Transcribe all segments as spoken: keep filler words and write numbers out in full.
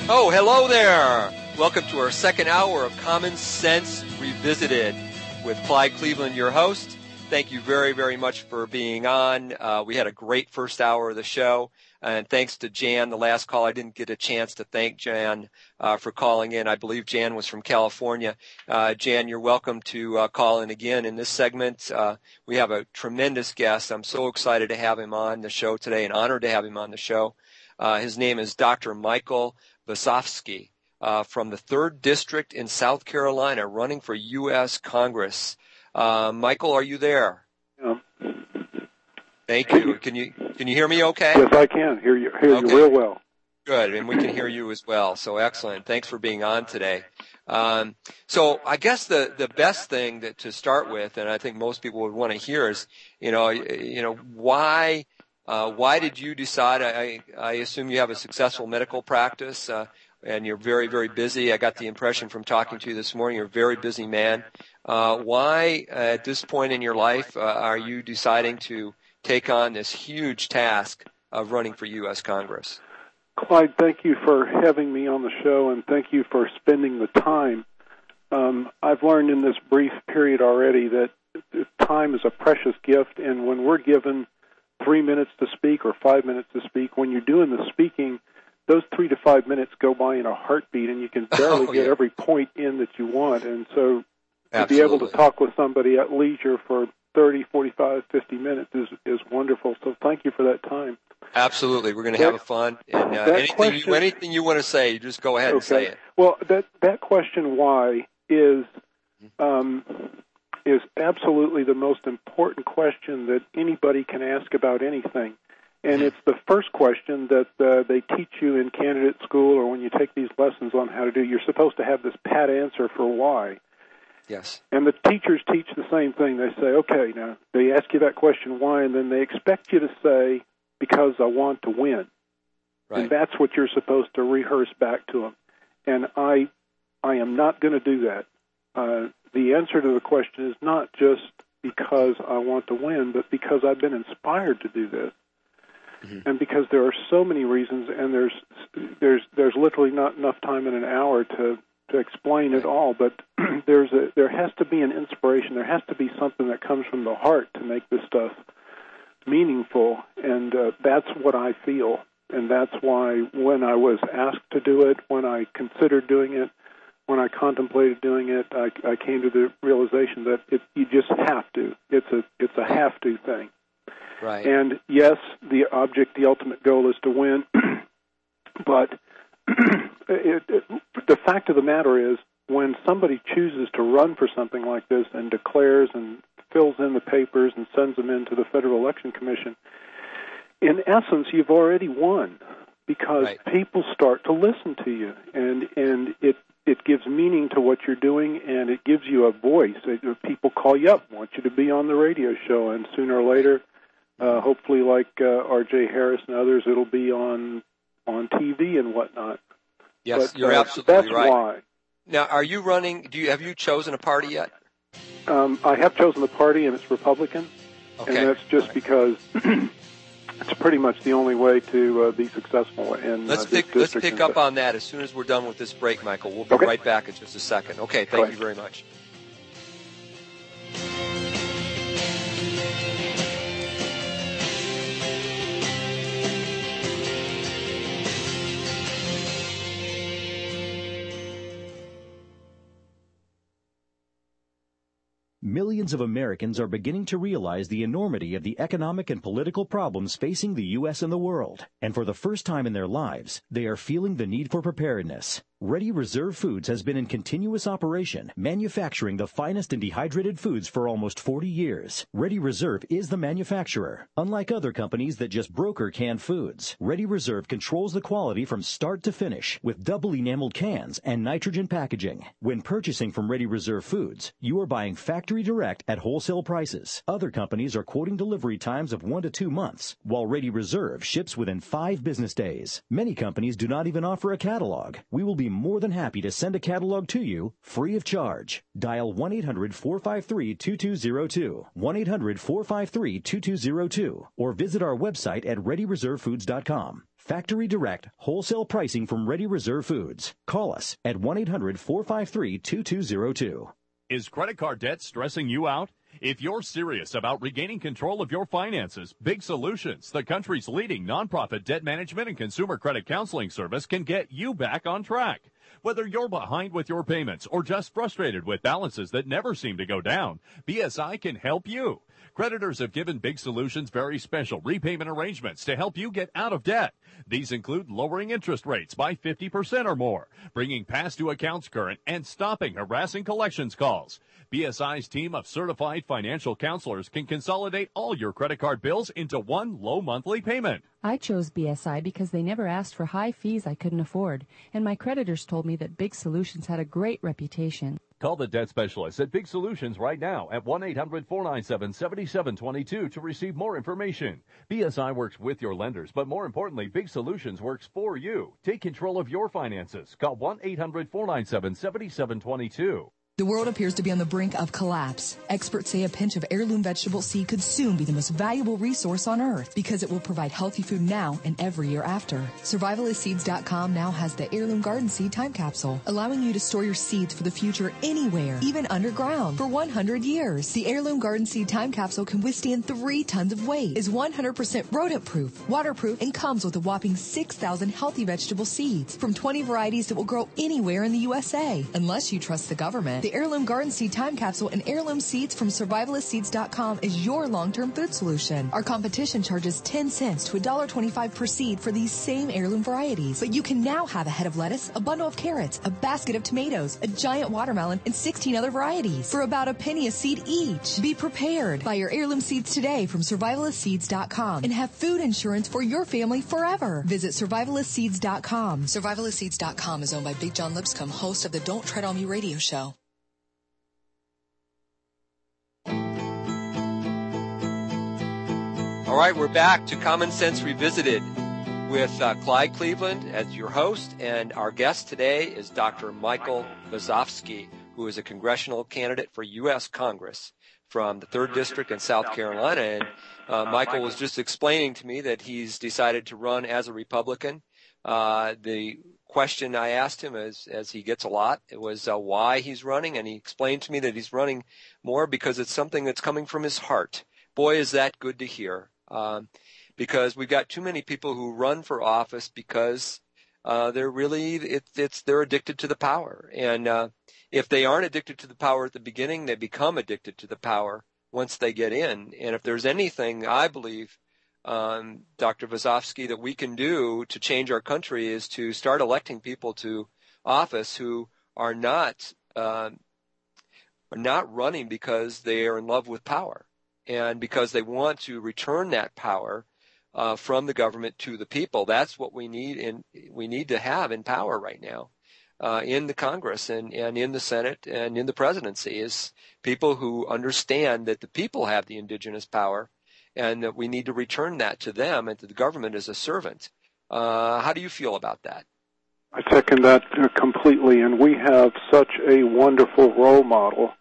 Oh, hello there. Welcome to our second hour of Common Sense Revisited with Clyde Cleveland, your host. Thank you very, very much for being on. Uh, we had a great first hour of the show. And thanks to Jan, the last call, I didn't get a chance to thank Jan uh, for calling in. I believe Jan was from California. Uh, Jan, you're welcome to uh, call in again. In this segment, uh, we have a tremendous guest. I'm so excited to have him on the show today and honored to have him on the show. Uh, his name is Doctor Michael Vasofsky uh, from the third District in South Carolina, running for U S Congress. Uh, Michael, are you there? Yeah. Thank you. Can you can you hear me okay? Yes, I can hear you hear okay. you real well. Good, and we can hear you as well. So excellent. Thanks for being on today. Um, so I guess the, the best thing that to start with, and I think most people would want to hear, is you know you know why uh, why did you decide? I I assume you have a successful medical practice. Uh, and you're very, very busy. I got the impression from talking to you this morning you're a very busy man. Uh, why, uh, at this point in your life, uh, are you deciding to take on this huge task of running for U S Congress? Clyde, thank you for having me on the show, and thank you for spending the time. Um, I've learned in this brief period already that time is a precious gift, and when we're given three minutes to speak or five minutes to speak, when you're doing the speaking, those three to five minutes go by in a heartbeat, and you can barely oh, get yeah. every point in that you want. And so to Absolutely. be able to talk with somebody at leisure for thirty, forty-five, fifty minutes is, is wonderful. So thank you for that time. Absolutely. We're going to have a fun. And uh, anything, question, you, anything you want to say, you just go ahead okay. and say it. Well, that, that question, why, is um, is absolutely the most important question that anybody can ask about anything. And it's the first question that uh, they teach you in candidate school or when you take these lessons on how to do. You're supposed to have this pat answer for why. Yes. And the teachers teach the same thing. They say, okay, now, they ask you that question, why, and then they expect you to say, because I want to win. Right. And that's what you're supposed to rehearse back to them. And I, I am not going to do that. Uh, the answer to the question is not just because I want to win, but because I've been inspired to do this. Mm-hmm. And because there are so many reasons, and there's there's there's literally not enough time in an hour to, to explain it all. But there's a there has to be an inspiration. There has to be something that comes from the heart to make this stuff meaningful, and uh, that's what I feel. And that's why when I was asked to do it, when I considered doing it, when I contemplated doing it, I, I came to the realization that it, you just have to. It's a it's a have to thing. Right. And yes, the object, the ultimate goal is to win, but it, it, the fact of the matter is when somebody chooses to run for something like this and declares and fills in the papers and sends them in to the Federal Election Commission, in essence, you've already won because right. people start to listen to you, and, and it, it gives meaning to what you're doing, and it gives you a voice. People call you up, want you to be on the radio show, and sooner or later, Uh, hopefully, like uh, R J Harris and others, it'll be on on T V and whatnot. Yes, but, you're uh, absolutely that's right. Why. Now, are you running? Do you have you chosen a party yet? Um, I have chosen the party, and it's Republican, okay. and that's just right. because it's pretty much the only way to uh, be successful in let's uh, this pick let's district. pick up on that as soon as we're done with this break, Michael. We'll be okay. right back in just a second. Okay, thank you very much. Millions of Americans are beginning to realize the enormity of the economic and political problems facing the U S and the world. And for the first time in their lives, they are feeling the need for preparedness. Ready Reserve Foods has been in continuous operation, manufacturing the finest and dehydrated foods for almost forty years. Ready Reserve is the manufacturer. Unlike other companies that just broker canned foods, Ready Reserve controls the quality from start to finish with double enameled cans and nitrogen packaging. When purchasing from Ready Reserve Foods, you are buying factory direct at wholesale prices. Other companies are quoting delivery times of one to two months, while Ready Reserve ships within five business days. Many companies do not even offer a catalog. We will be more than happy to send a catalog to you free of charge. Dial one eight hundred four five three two two zero two, one eight hundred four five three two two zero two, or visit our website at ready reserve foods dot com. factory direct wholesale pricing from Ready Reserve Foods. Call us at one eight hundred four five three two two zero two. Is credit card debt stressing you out? If you're serious about regaining control of your finances, Big Solutions, the country's leading nonprofit debt management and consumer credit counseling service, can get you back on track. Whether you're behind with your payments or just frustrated with balances that never seem to go down, B S I can help you. Creditors have given Big Solutions very special repayment arrangements to help you get out of debt. These include lowering interest rates by fifty percent or more, bringing past due accounts current, and stopping harassing collections calls. B S I's team of certified financial counselors can consolidate all your credit card bills into one low monthly payment. I chose B S I because they never asked for high fees I couldn't afford, and my creditors told me that Big Solutions had a great reputation. Call the debt specialist at Big Solutions right now at one eight hundred four nine seven seven seven two two to receive more information. B S I works with your lenders, but more importantly, Big Solutions works for you. Take control of your finances. Call one eight hundred four nine seven seven seven two two. The world appears to be on the brink of collapse. Experts say a pinch of heirloom vegetable seed could soon be the most valuable resource on earth because it will provide healthy food now and every year after. Survivalist Seeds dot com now has the Heirloom Garden Seed Time Capsule, allowing you to store your seeds for the future anywhere, even underground, for one hundred years. The Heirloom Garden Seed Time Capsule can withstand three tons of weight, is one hundred percent rodent-proof, waterproof, and comes with a whopping six thousand healthy vegetable seeds from twenty varieties that will grow anywhere in the U S A. Unless you trust the government, the Heirloom Garden Seed Time Capsule and heirloom seeds from Survivalist Seeds dot com is your long-term food solution. Our competition charges ten cents to one dollar twenty-five per seed for these same heirloom varieties. But you can now have a head of lettuce, a bundle of carrots, a basket of tomatoes, a giant watermelon, and sixteen other varieties for about a penny a seed each. Be prepared. Buy your heirloom seeds today from Survivalist Seeds dot com and have food insurance for your family forever. Visit Survivalist Seeds dot com. Survivalist Seeds dot com is owned by Big John Lipscomb, host of the Don't Tread on Me radio show. All right, we're back to Common Sense Revisited with uh, Clyde Cleveland as your host, and our guest today is Doctor Michael Vazovsky, who is a congressional candidate for U S Congress from the third District in South Carolina. And uh, Michael was just explaining to me that he's decided to run as a Republican. Uh, the question I asked him, as, as he gets a lot, it was uh, why he's running, and he explained to me that he's running more because it's something that's coming from his heart. Boy, is that good to hear. Um, because we've got too many people who run for office because uh, they're really it's it's they're addicted to the power, and uh, if they aren't addicted to the power at the beginning, they become addicted to the power once they get in. And if there's anything I believe, um, Doctor Vazovsky, that we can do to change our country is to start electing people to office who are not uh, are not running because they are in love with power, and because they want to return that power uh, from the government to the people. That's what we need, and we need to have in power right now, uh, in the Congress and, and in the Senate and in the presidency, is people who understand that the people have the indigenous power, and that we need to return that to them and to the government as a servant. Uh, how do you feel about that? I second that completely, and we have such a wonderful role model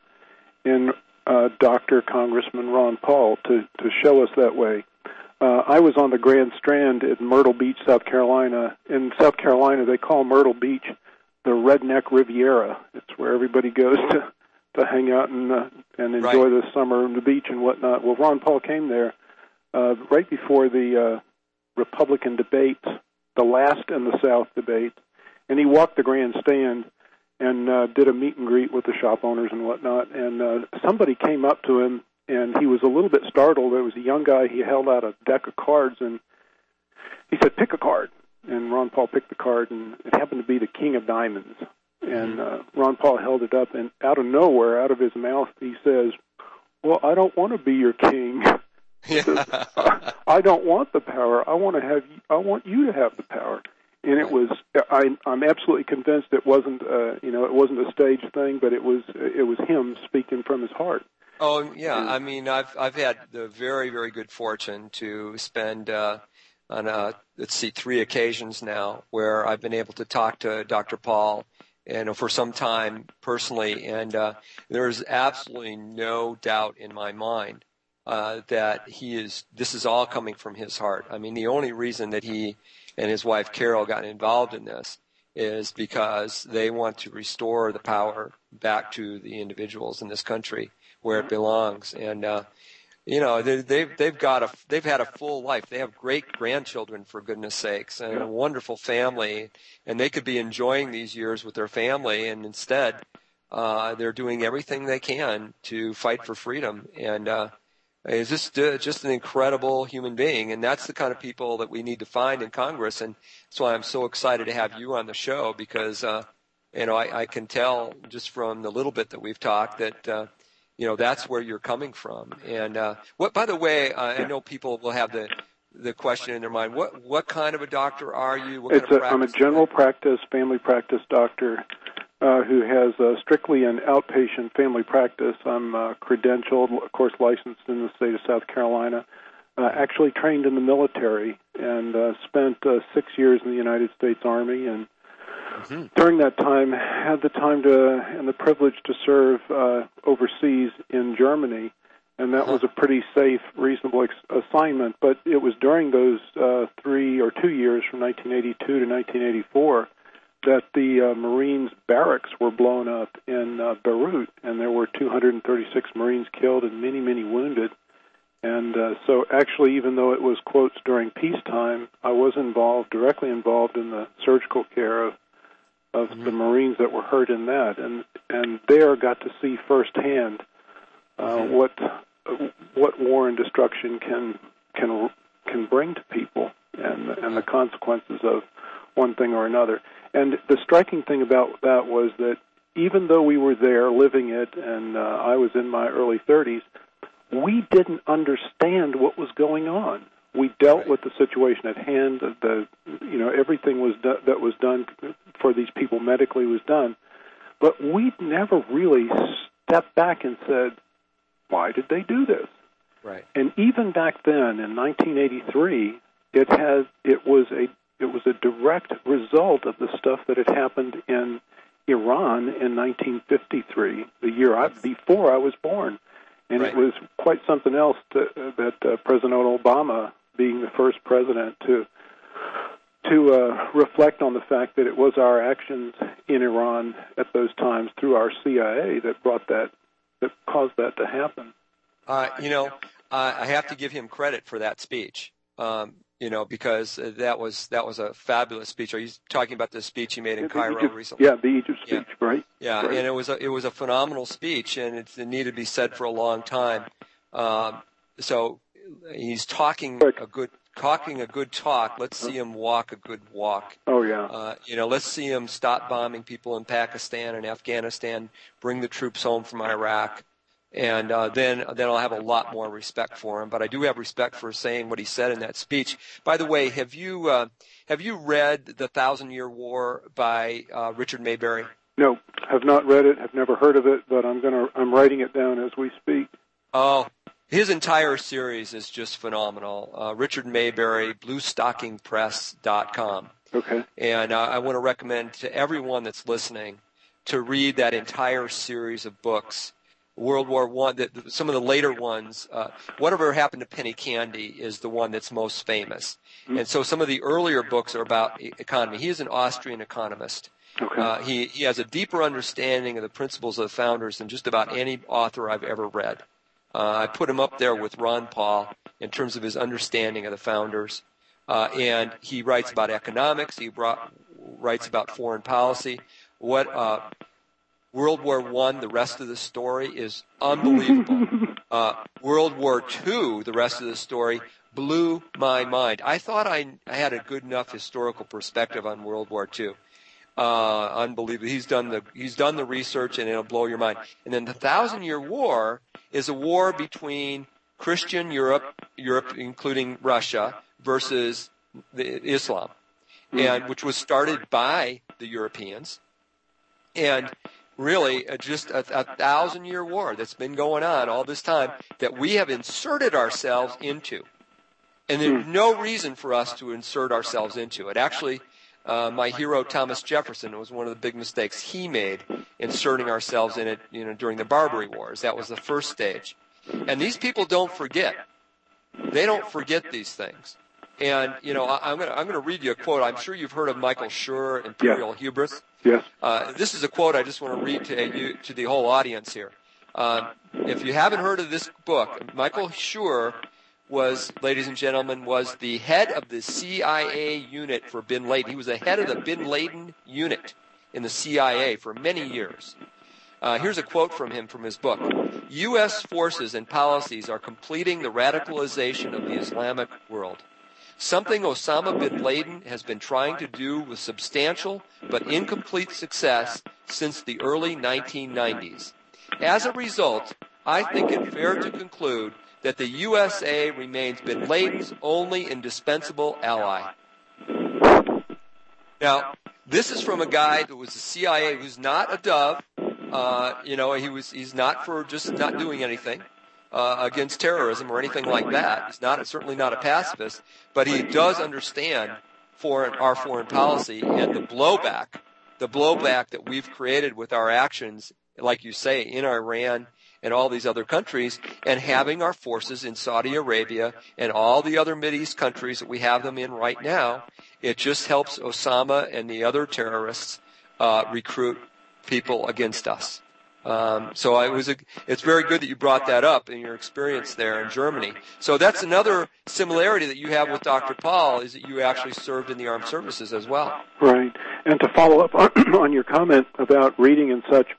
in Uh, Doctor Congressman Ron Paul to, to show us that way. Uh, I was on the Grand Strand in Myrtle Beach, South Carolina. In South Carolina, they call Myrtle Beach the Redneck Riviera. It's where everybody goes to, to hang out and uh, and enjoy right. the summer on the beach and whatnot. Well, Ron Paul came there uh, right before the uh, Republican debates, the last in the South debate, and he walked the grandstand and uh, did a meet and greet with the shop owners and whatnot. And uh, somebody came up to him, and he was a little bit startled. It was a young guy. He held out a deck of cards, and he said, "Pick a card." And Ron Paul picked the card, and it happened to be the King of Diamonds. And uh, Ron Paul held it up, and out of nowhere, out of his mouth, he says, "Well, I don't want to be your king. Yeah. says, I, I don't want the power. I want to have. I want you to have the power." And it was, I, I'm absolutely convinced it wasn't, uh, you know, it wasn't a stage thing, but it was, it was him speaking from his heart. Oh yeah, I mean, I've I've had the very very good fortune to spend uh, on uh, let's see, three occasions now where I've been able to talk to Doctor Paul, and for some time personally, and uh, there's absolutely no doubt in my mind uh, that he is, this is all coming from his heart. I mean, the only reason that he and his wife Carol got involved in this is because they want to restore the power back to the individuals in this country where it belongs. And, uh, you know, they, they've, they've got a, they've had a full life. They have great grandchildren, for goodness sakes, and a wonderful family, and they could be enjoying these years with their family, and instead, uh, they're doing everything they can to fight for freedom. And, uh, is just, uh, just an incredible human being. And that's the kind of people that we need to find in Congress. And that's why I'm so excited to have you on the show, because, uh, you know, I, I can tell just from the little bit that we've talked that, uh, you know, that's where you're coming from. And, uh, what, by the way, uh, I know people will have the, the question in their mind, what, what kind of a doctor are you? What it's kind of a, I'm a practice general practice, family practice doctor, uh, who has uh, strictly an outpatient family practice. I'm uh, credentialed, of course, licensed in the state of South Carolina, uh, actually trained in the military, and uh, spent uh, six years in the United States Army, and Mm-hmm. during that time, had the time to and the privilege to serve uh, overseas in Germany, and that huh. was a pretty safe, reasonable ex- assignment. But it was during those uh, three or two years, from nineteen eighty-two to nineteen eighty-four, that the uh, Marines' barracks were blown up in uh, Beirut, and there were two hundred thirty-six Marines killed and many, many wounded. And uh, so actually, even though it was, quotes, during peacetime, I was involved, directly involved in the surgical care of of the Marines that were hurt in that, and and there got to see firsthand uh, mm-hmm. what uh, what war and destruction can can can bring to people, and and the consequences of one thing or another. And the striking thing about that was that even though we were there living it, and uh, I was in my early thirties, we didn't understand what was going on. We dealt right. with the situation at hand. The, you know, everything was do- that was done for these people medically was done, but we never really stepped back and said, "Why did they do this?" Right. And even back then, in nineteen eighty-three, it has it was a it was a direct result of the stuff that had happened in Iran in nineteen fifty-three, the year I, before I was born. And right. it was quite something else to, uh, that uh, President Obama, being the first president to to uh, reflect on the fact that it was our actions in Iran at those times through our C I A that brought that, that caused that to happen. Uh, you know, uh, I have to give him credit for that speech. Um, you know, because that was that was a fabulous speech. Are you talking about the speech he made in yeah, Cairo Egypt, recently? Yeah, the Egypt speech, yeah. right? Yeah, right. and it was a, it was a phenomenal speech, and it, it needed to be said for a long time. Um, so he's talking a good talking a good talk. Let's see him walk a good walk. Oh yeah. Uh, you know, let's see him stop bombing people in Pakistan and Afghanistan, bring the troops home from Iraq. And uh, then then I'll have a lot more respect for him. But I do have respect for saying what he said in that speech. By the way, have you uh, have you read The Thousand Year War by uh, Richard Maybury? No, have not read it. Have never heard of it. But I'm gonna I'm writing it down as we speak. Oh, his entire series is just phenomenal. Uh, Richard Maybury, blue stocking press dot com. Okay. And uh, I want to recommend to everyone that's listening to read that entire series of books. World War One, that some of the later ones, uh, Whatever Happened to Penny Candy is the one that's most famous. And so some of the earlier books are about economy. He is an Austrian economist. Okay. Uh, he, he has a deeper understanding of the principles of the founders than just about any author I've ever read. Uh, I put him up there with Ron Paul in terms of his understanding of the founders. Uh, and he writes about economics. He brought, writes about foreign policy. What, uh, World War One, the rest of the story is unbelievable. Uh, World War Two, the rest of the story blew my mind. I thought I, I had a good enough historical perspective on World War Two. Uh, unbelievable. He's done the he's done the research, and it'll blow your mind. And then the Thousand Year War is a war between Christian Europe, Europe including Russia, versus the Islam, and which was started by the Europeans, and really uh, just a, a thousand-year war that's been going on all this time that we have inserted ourselves into. And there's no reason for us to insert ourselves into it. Actually, uh, my hero Thomas Jefferson was one of the big mistakes he made, inserting ourselves in it, you know, during the Barbary Wars. That was the first stage. And these people don't forget. They don't forget these things. And, you know, I, I'm going to I'm going to read you a quote. I'm sure you've heard of Michael Schur, Imperial yes. Hubris. Yes. Uh, this is a quote I just want to read to you, to the whole audience here. Um, if you haven't heard of this book, Michael Schur was, ladies and gentlemen, was the head of the C I A unit for Bin Laden. He was the head of the Bin Laden unit in the C I A for many years. Uh, here's a quote from him from his book. U S forces and policies are completing the radicalization of the Islamic world. Something Osama bin Laden has been trying to do with substantial but incomplete success since the early nineteen nineties. As a result, I think it fair to conclude that the U S A remains bin Laden's only indispensable ally. Now, this is from a guy that was the C I A who's not a dove. Uh, you know, he was, he's not for just not doing anything, uh, against terrorism or anything like that. He's not, certainly not a pacifist, but he does understand foreign, our foreign policy and the blowback, the blowback that we've created with our actions, like you say, in Iran and all these other countries, and having our forces in Saudi Arabia and all the other Mideast countries that we have them in right now. It just helps Osama and the other terrorists, uh, recruit people against us. Um, so it was a, it's very good that you brought that up in your experience there in Germany. So that's another similarity that you have with Doctor Paul, is that you actually served in the armed services as well. Right. And to follow up on, on your comment about reading and such,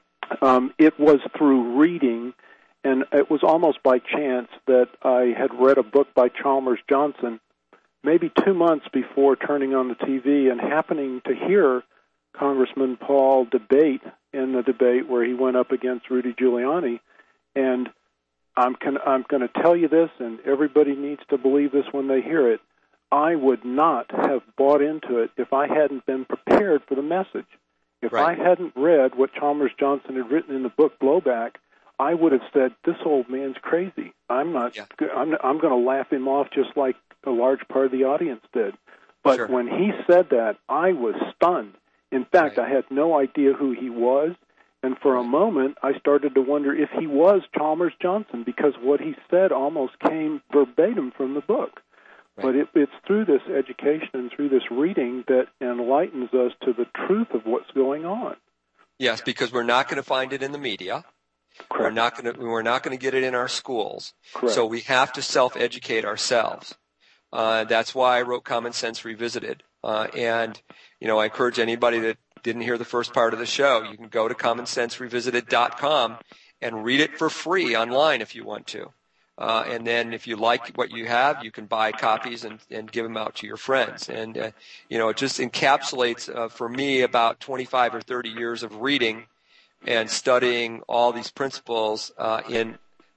um, it was through reading, and it was almost by chance that I had read a book by Chalmers Johnson maybe two months before turning on the T V and happening to hear Congressman Paul debate in the debate where he went up against Rudy Giuliani. And I'm con- I'm going to tell you this, and everybody needs to believe this when they hear it. I would not have bought into it if I hadn't been prepared for the message. If right. I hadn't read what Chalmers Johnson had written in the book Blowback, I would have said, this old man's crazy. I'm not. Yeah. I'm, I'm going to laugh him off just like a large part of the audience did. But sure. when he said that, I was stunned. In fact, right. I had no idea who he was, and for a moment I started to wonder if he was Chalmers Johnson, because what he said almost came verbatim from the book. Right. But it, it's through this education and through this reading that enlightens us to the truth of what's going on. Yes, because we're not going to find it in the media. Correct. We're not going to we're not going to get it in our schools. Correct. So we have to self-educate ourselves. Uh, that's why I wrote Common Sense Revisited. Uh, and, you know, I encourage anybody that didn't hear the first part of the show, you can go to common sense revisited dot com and read it for free online if you want to. Uh, and then if you like what you have, you can buy copies and, and give them out to your friends. And, uh, you know, it just encapsulates, uh, for me, about twenty-five or thirty years of reading and studying all these principles uh, in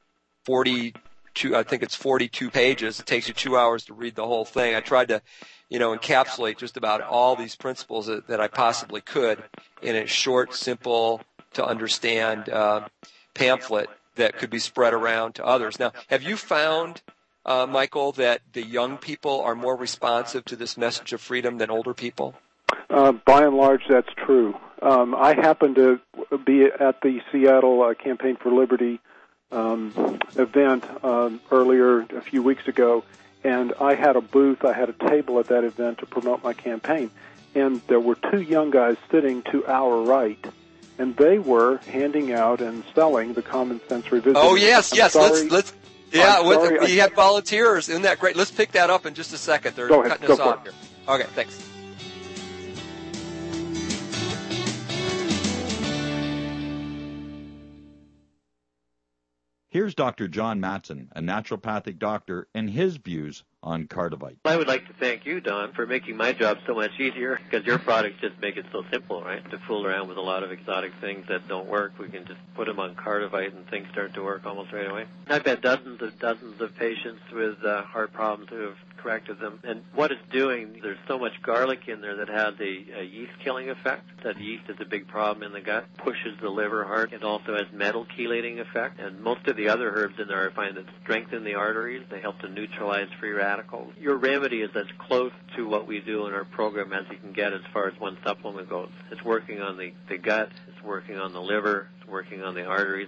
forty-two, I think it's forty-two pages. It takes you two hours to read the whole thing. I tried to, you know, encapsulate just about all these principles that, that I possibly could in a short, simple to understand uh, pamphlet that could be spread around to others. Now, have you found, uh, Michael, that the young people are more responsive to this message of freedom than older people? Uh, by and large, that's true. Um, I happened to be at the Seattle uh, Campaign for Liberty um, event um, earlier a few weeks ago, and I had a booth, I had a table at that event to promote my campaign, and there were two young guys sitting to our right, and they were handing out and selling the Common Sense Revisited. Oh, yes, I'm yes, sorry. let's, let's, yeah, with, sorry, we I, had volunteers, isn't that great? Let's pick that up in just a second. They're go ahead, cutting go us for off it. here. Okay, thanks. Here's Doctor John Matson, a naturopathic doctor, and his views on Cardivite. I would like to thank you, Don, for making my job so much easier, because your products just make it so simple, right? To fool around with a lot of exotic things that don't work, we can just put them on Cardivite and things start to work almost right away. I've had dozens of dozens of patients with uh, heart problems who have corrected them. And what it's doing, there's so much garlic in there that has a, a yeast-killing effect. That yeast is a big problem in the gut, pushes the liver hard. It also has metal chelating effect. And most of the other herbs in there I find that strengthen the arteries. They help to neutralize free radicals. Your remedy is as close to what we do in our program as you can get as far as one supplement goes. It's working on the, the gut. It's working on the liver. It's working on the arteries.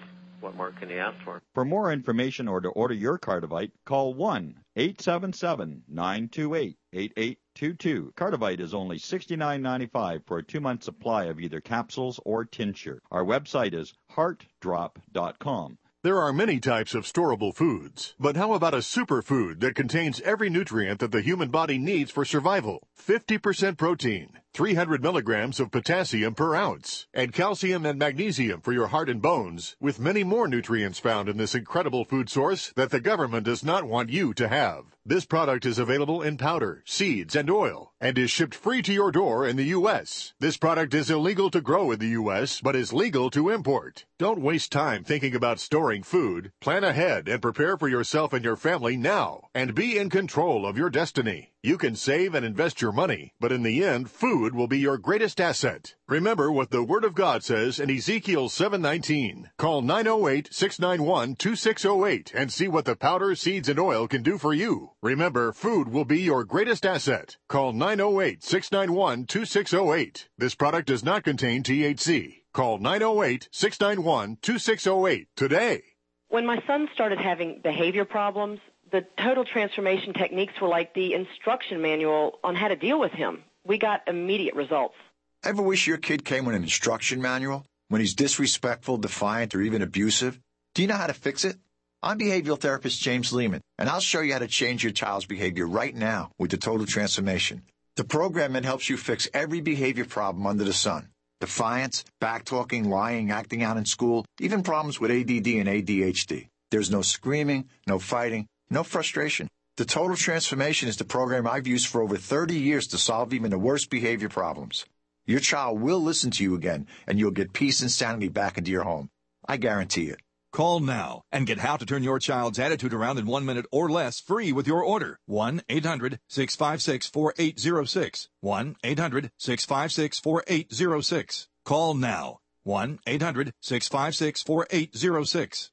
what more can you ask for? For more information or to order your Cardivite, call one eight seven seven, nine two eight, eight eight two two. Cardivite is only sixty-nine ninety-five for a two-month supply of either capsules or tincture. Our website is heart drop dot com. There are many types of storable foods, but how about a superfood that contains every nutrient that the human body needs for survival? fifty percent protein, three hundred milligrams of potassium per ounce, and calcium and magnesium for your heart and bones, with many more nutrients found in this incredible food source that the government does not want you to have. This product is available in powder, seeds, and oil, and is shipped free to your door in the U S. This product is illegal to grow in the U S, but is legal to import. Don't waste time thinking about storing food. Plan ahead and prepare for yourself and your family now, and be in control of your destiny. You can save and invest your money, but in the end, food will be your greatest asset. Remember what the Word of God says in Ezekiel seven nineteen. Call nine oh eight, six nine one, two six oh eight and see what the powder, seeds, and oil can do for you. Remember, food will be your greatest asset. Call nine oh eight, six nine one, two six oh eight. This product does not contain T H C. Call nine oh eight, six nine one, two six oh eight today. When my son started having behavior problems, the total transformation techniques were like the instruction manual on how to deal with him. We got immediate results. Ever wish your kid came with an instruction manual? When he's disrespectful, defiant, or even abusive? Do you know how to fix it? I'm behavioral therapist James Lehman, and I'll show you how to change your child's behavior right now with the Total Transformation. The program that helps you fix every behavior problem under the sun. Defiance, backtalking, lying, acting out in school, even problems with A D D and A D H D. There's no screaming, no fighting, no frustration. The Total Transformation is the program I've used for over thirty years to solve even the worst behavior problems. Your child will listen to you again, and you'll get peace and sanity back into your home. I guarantee it. Call now and get how to turn your child's attitude around in one minute or less free with your order. one eight hundred, six five six, four eight zero six. one eight hundred, six five six, four eight zero six. Call now. one eight hundred, six five six, four eight zero six.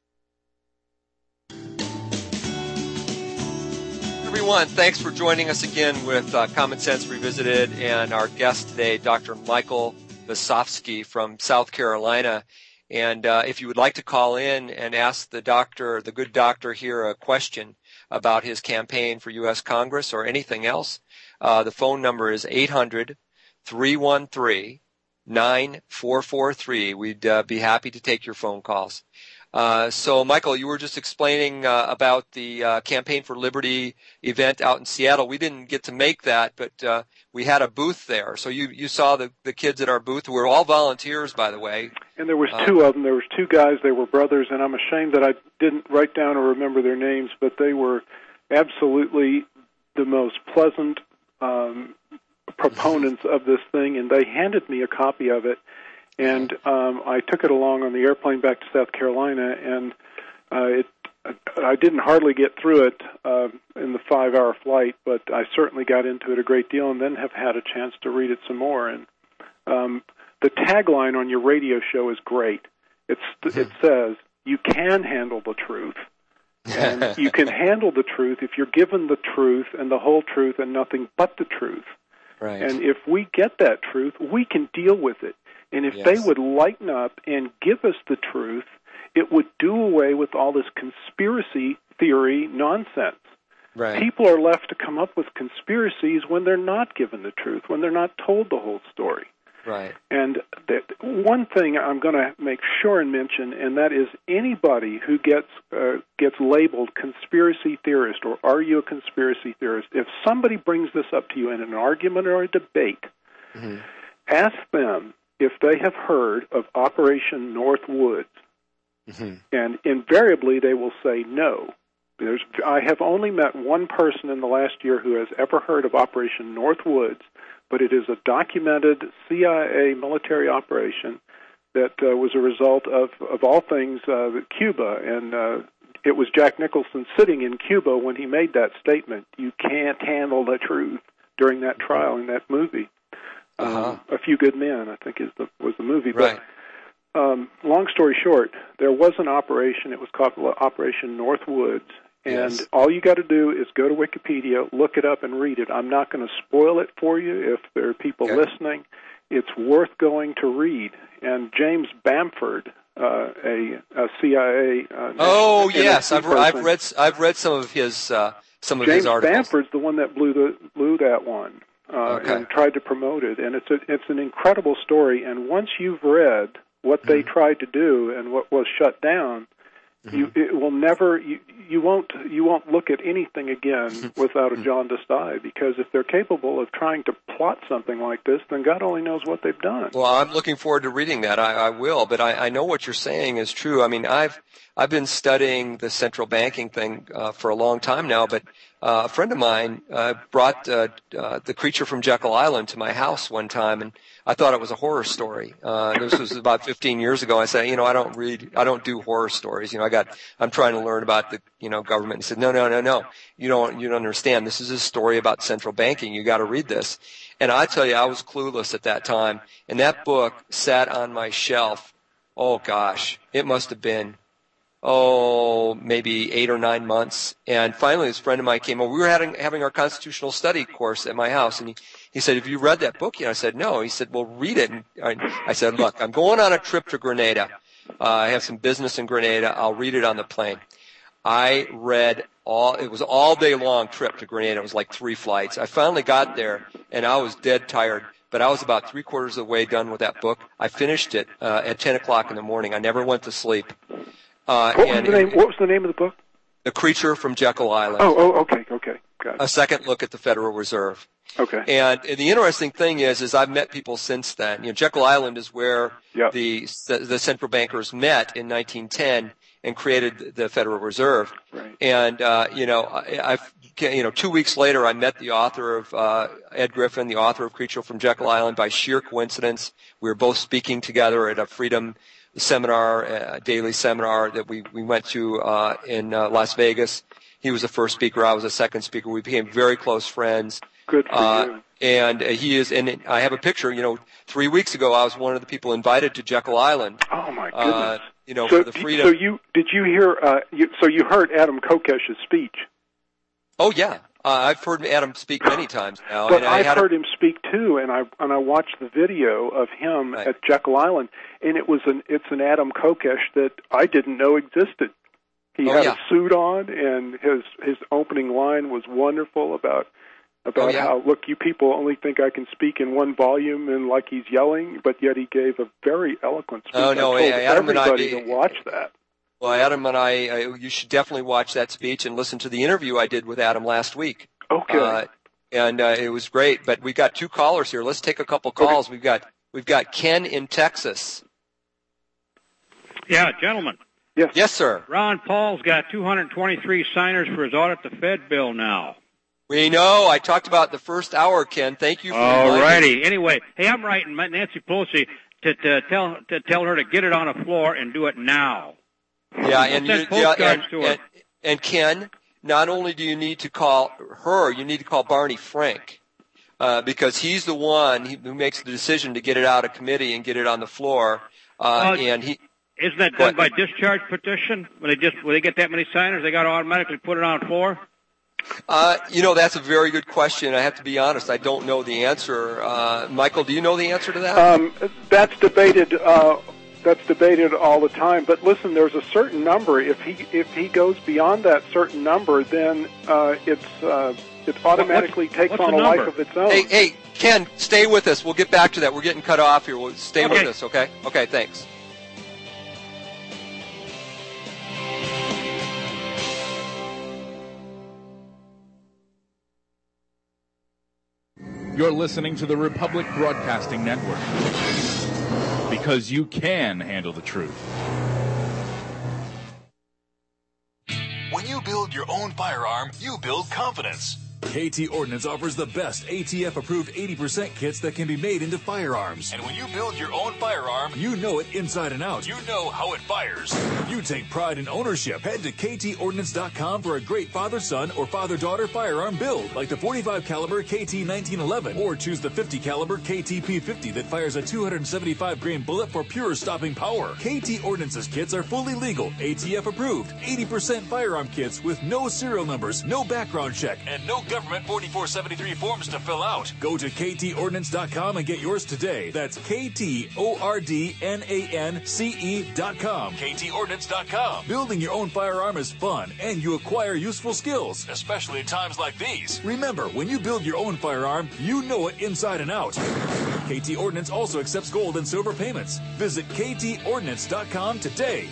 Everyone, thanks for joining us again with uh, Common Sense Revisited and our guest today, Doctor Michael Vasofsky from South Carolina. And uh, if you would like to call in and ask the doctor, the good doctor here, a question about his campaign for U S Congress or anything else, uh, the phone number is eight hundred, three one three, nine four four three. We'd uh, be happy to take your phone calls. Uh, so, Michael, you were just explaining uh, about the uh, Campaign for Liberty event out in Seattle. We didn't get to make that, but uh, we had a booth there. So you, you saw the, the kids at our booth, who were all volunteers, by the way. And there was two uh, of them. There was two guys. They were brothers, and I'm ashamed that I didn't write down or remember their names, but they were absolutely the most pleasant um, proponents of this thing, and they handed me a copy of it. And um, I took it along on the airplane back to South Carolina, and uh, it, I didn't hardly get through it uh, in the five-hour flight, but I certainly got into it a great deal and then have had a chance to read it some more. And um, the tagline on your radio show is great. It's, it says, you can handle the truth. And you can handle the truth if you're given the truth and the whole truth and nothing but the truth. Right. And if we get that truth, we can deal with it. And if yes. they would lighten up and give us the truth, it would do away with all this conspiracy theory nonsense. Right. People are left to come up with conspiracies when they're not given the truth, when they're not told the whole story. Right. And th- one thing I'm going to make sure and mention, and that is anybody who gets uh, gets labeled conspiracy theorist or are you a conspiracy theorist, if somebody brings this up to you in an argument or a debate, mm-hmm. ask them if they have heard of Operation Northwoods, mm-hmm. and invariably they will say no. There's, I have only met one person in the last year who has ever heard of Operation Northwoods, but it is a documented C I A military operation that uh, was a result of, of all things, uh, Cuba, and uh, it was Jack Nicholson sitting in Cuba when he made that statement, you can't handle the truth, during that trial in that movie. Uh-huh. Um, A Few Good Men, I think, is the, was the movie. Right. But um, long story short, there was an operation. It was called Operation Northwoods. And yes. all you got to do is go to Wikipedia, look it up, and read it. I'm not going to spoil it for you if there are people okay. listening. It's worth going to read. And James Bamford, uh, a, a C I A. Uh, oh N S C yes, I've, person. I've read I've read some of his uh, some of James his articles. Bamford's the one that blew the blew that one uh, okay. and tried to promote it, and it's a, it's an incredible story. And once you've read what they mm-hmm. tried to do and what was shut down, mm-hmm. you it will never you, you won't you won't look at anything again without a jaundiced eye, because if they're capable of trying to plot something like this, then God only knows what they've done. Well, I'm looking forward to reading that. I, I will, but I, I know what you're saying is true. I mean, I've I've been studying the central banking thing uh, for a long time now, but uh, a friend of mine uh, brought uh, uh, The Creature from Jekyll Island to my house one time, and I thought it was a horror story. Uh, this was about fifteen years ago. I said, you know, I don't read, I don't do horror stories. You know, I got, I'm trying to learn about the, you know, government. He said, no, no, no, no. You don't, you don't understand. This is a story about central banking. You got to read this. And I tell you, I was clueless at that time. And that book sat on my shelf. Oh gosh, it must have been, oh, maybe eight or nine months. And finally, this friend of mine came over. We were having, having our constitutional study course at my house, and he, he said, have you read that book yet? I said, no. He said, well, read it. And I, I said, look, I'm going on a trip to Grenada. Uh, I have some business in Grenada. I'll read it on the plane. I read all, it was all day long trip to Grenada. It was like three flights. I finally got there, and I was dead tired. But I was about three quarters of the way done with that book. I finished it uh, at ten o'clock in the morning. I never went to sleep. Uh, what, was and the name, it, what was the name of the book? The Creature from Jekyll Island. Oh, oh, okay, okay, got it. A second look at the Federal Reserve. Okay. And, and the interesting thing is, is I've met people since then. You know, Jekyll Island is where yep. the the central bankers met in nineteen ten and created the Federal Reserve. Right. And uh, you know, I, I've you know, two weeks later, I met the author of uh, Ed Griffin, the author of Creature from Jekyll Island, by sheer coincidence. We were both speaking together at a Freedom seminar, a daily seminar that we we went to uh, in uh, Las Vegas. He was the first speaker. I was the second speaker. We became very close friends. Good for uh, you. And he is, and I have a picture. You know, three weeks ago, I was one of the people invited to Jekyll Island. Oh my goodness! Uh, you know, so, for the freedom. So you did you hear? Uh, you, so you heard Adam Kokesh's speech? Oh yeah, uh, I've heard Adam speak many times now. But and I I've had heard a, him speak too, and I and I watched the video of him right. at Jekyll Island, and it was an it's an Adam Kokesh that I didn't know existed. He oh, had yeah. a suit on, and his his opening line was wonderful about about oh, yeah. how, look, you people only think I can speak in one volume, and like he's yelling, but yet he gave a very eloquent speech. Oh no, I told yeah, Adam everybody and I, to watch that. Well, Adam and I, uh, you should definitely watch that speech and listen to the interview I did with Adam last week. Okay. Uh, and uh, it was great. But we got two callers here. Let's take a couple calls. Okay. We've got we've got Ken in Texas. Yeah, gentlemen. Yes. Yes, sir. Ron Paul's got two hundred twenty-three signers for his audit the Fed bill now. We know. I talked about the first hour, Ken. Thank you for All reminding righty. me. Anyway, hey, I'm writing Nancy Pelosi to, to tell to tell her to get it on the floor and do it now. Yeah, and, you, Send yeah, postcards and, to her. and, and Ken, not only do you need to call her, you need to call Barney Frank. Uh, because he's the one who makes the decision to get it out of committee and get it on the floor. Uh, Uh, and he, Isn't that done by discharge petition? When they just when they get that many signers, they got to automatically put it on the floor? Uh, you know, that's a very good question. I have to be honest. I don't know the answer. Uh, Michael, do you know the answer to that? Um, that's debated. Uh, that's debated all the time. But listen, there's a certain number. If he if he goes beyond that certain number, then uh, it's uh, it automatically what's, takes what's on a number? life of its own. Hey, hey, Ken, stay with us. We'll get back to that. We're getting cut off here. We'll stay Okay. with us, okay? Okay, thanks. You're listening to the Republic Broadcasting Network. Because you can handle the truth. When you build your own firearm, you build confidence. K T Ordnance offers the best A T F-approved eighty percent kits that can be made into firearms. And when you build your own firearm, You know it inside and out. you know how it fires. You take pride in ownership. Head to K T ordnance dot com for a great father-son or father-daughter firearm build, like the forty-five caliber K T nineteen eleven, or choose the fifty caliber K T P fifty that fires a two hundred seventy-five grain bullet for pure stopping power. K T Ordnance's kits are fully legal, A T F approved, eighty percent firearm kits with no serial numbers, no background check, And no government forty-four seventy-three forms to fill out. Go to K T ordnance dot com and get yours today. That's K T O R D N A N C E dot com. K T ordnance dot com. Building your own firearm is fun, and you acquire useful skills. Especially at times like these. Remember, when you build your own firearm, you know it inside and out. K T Ordnance also accepts gold and silver payments. Visit K T ordnance dot com today.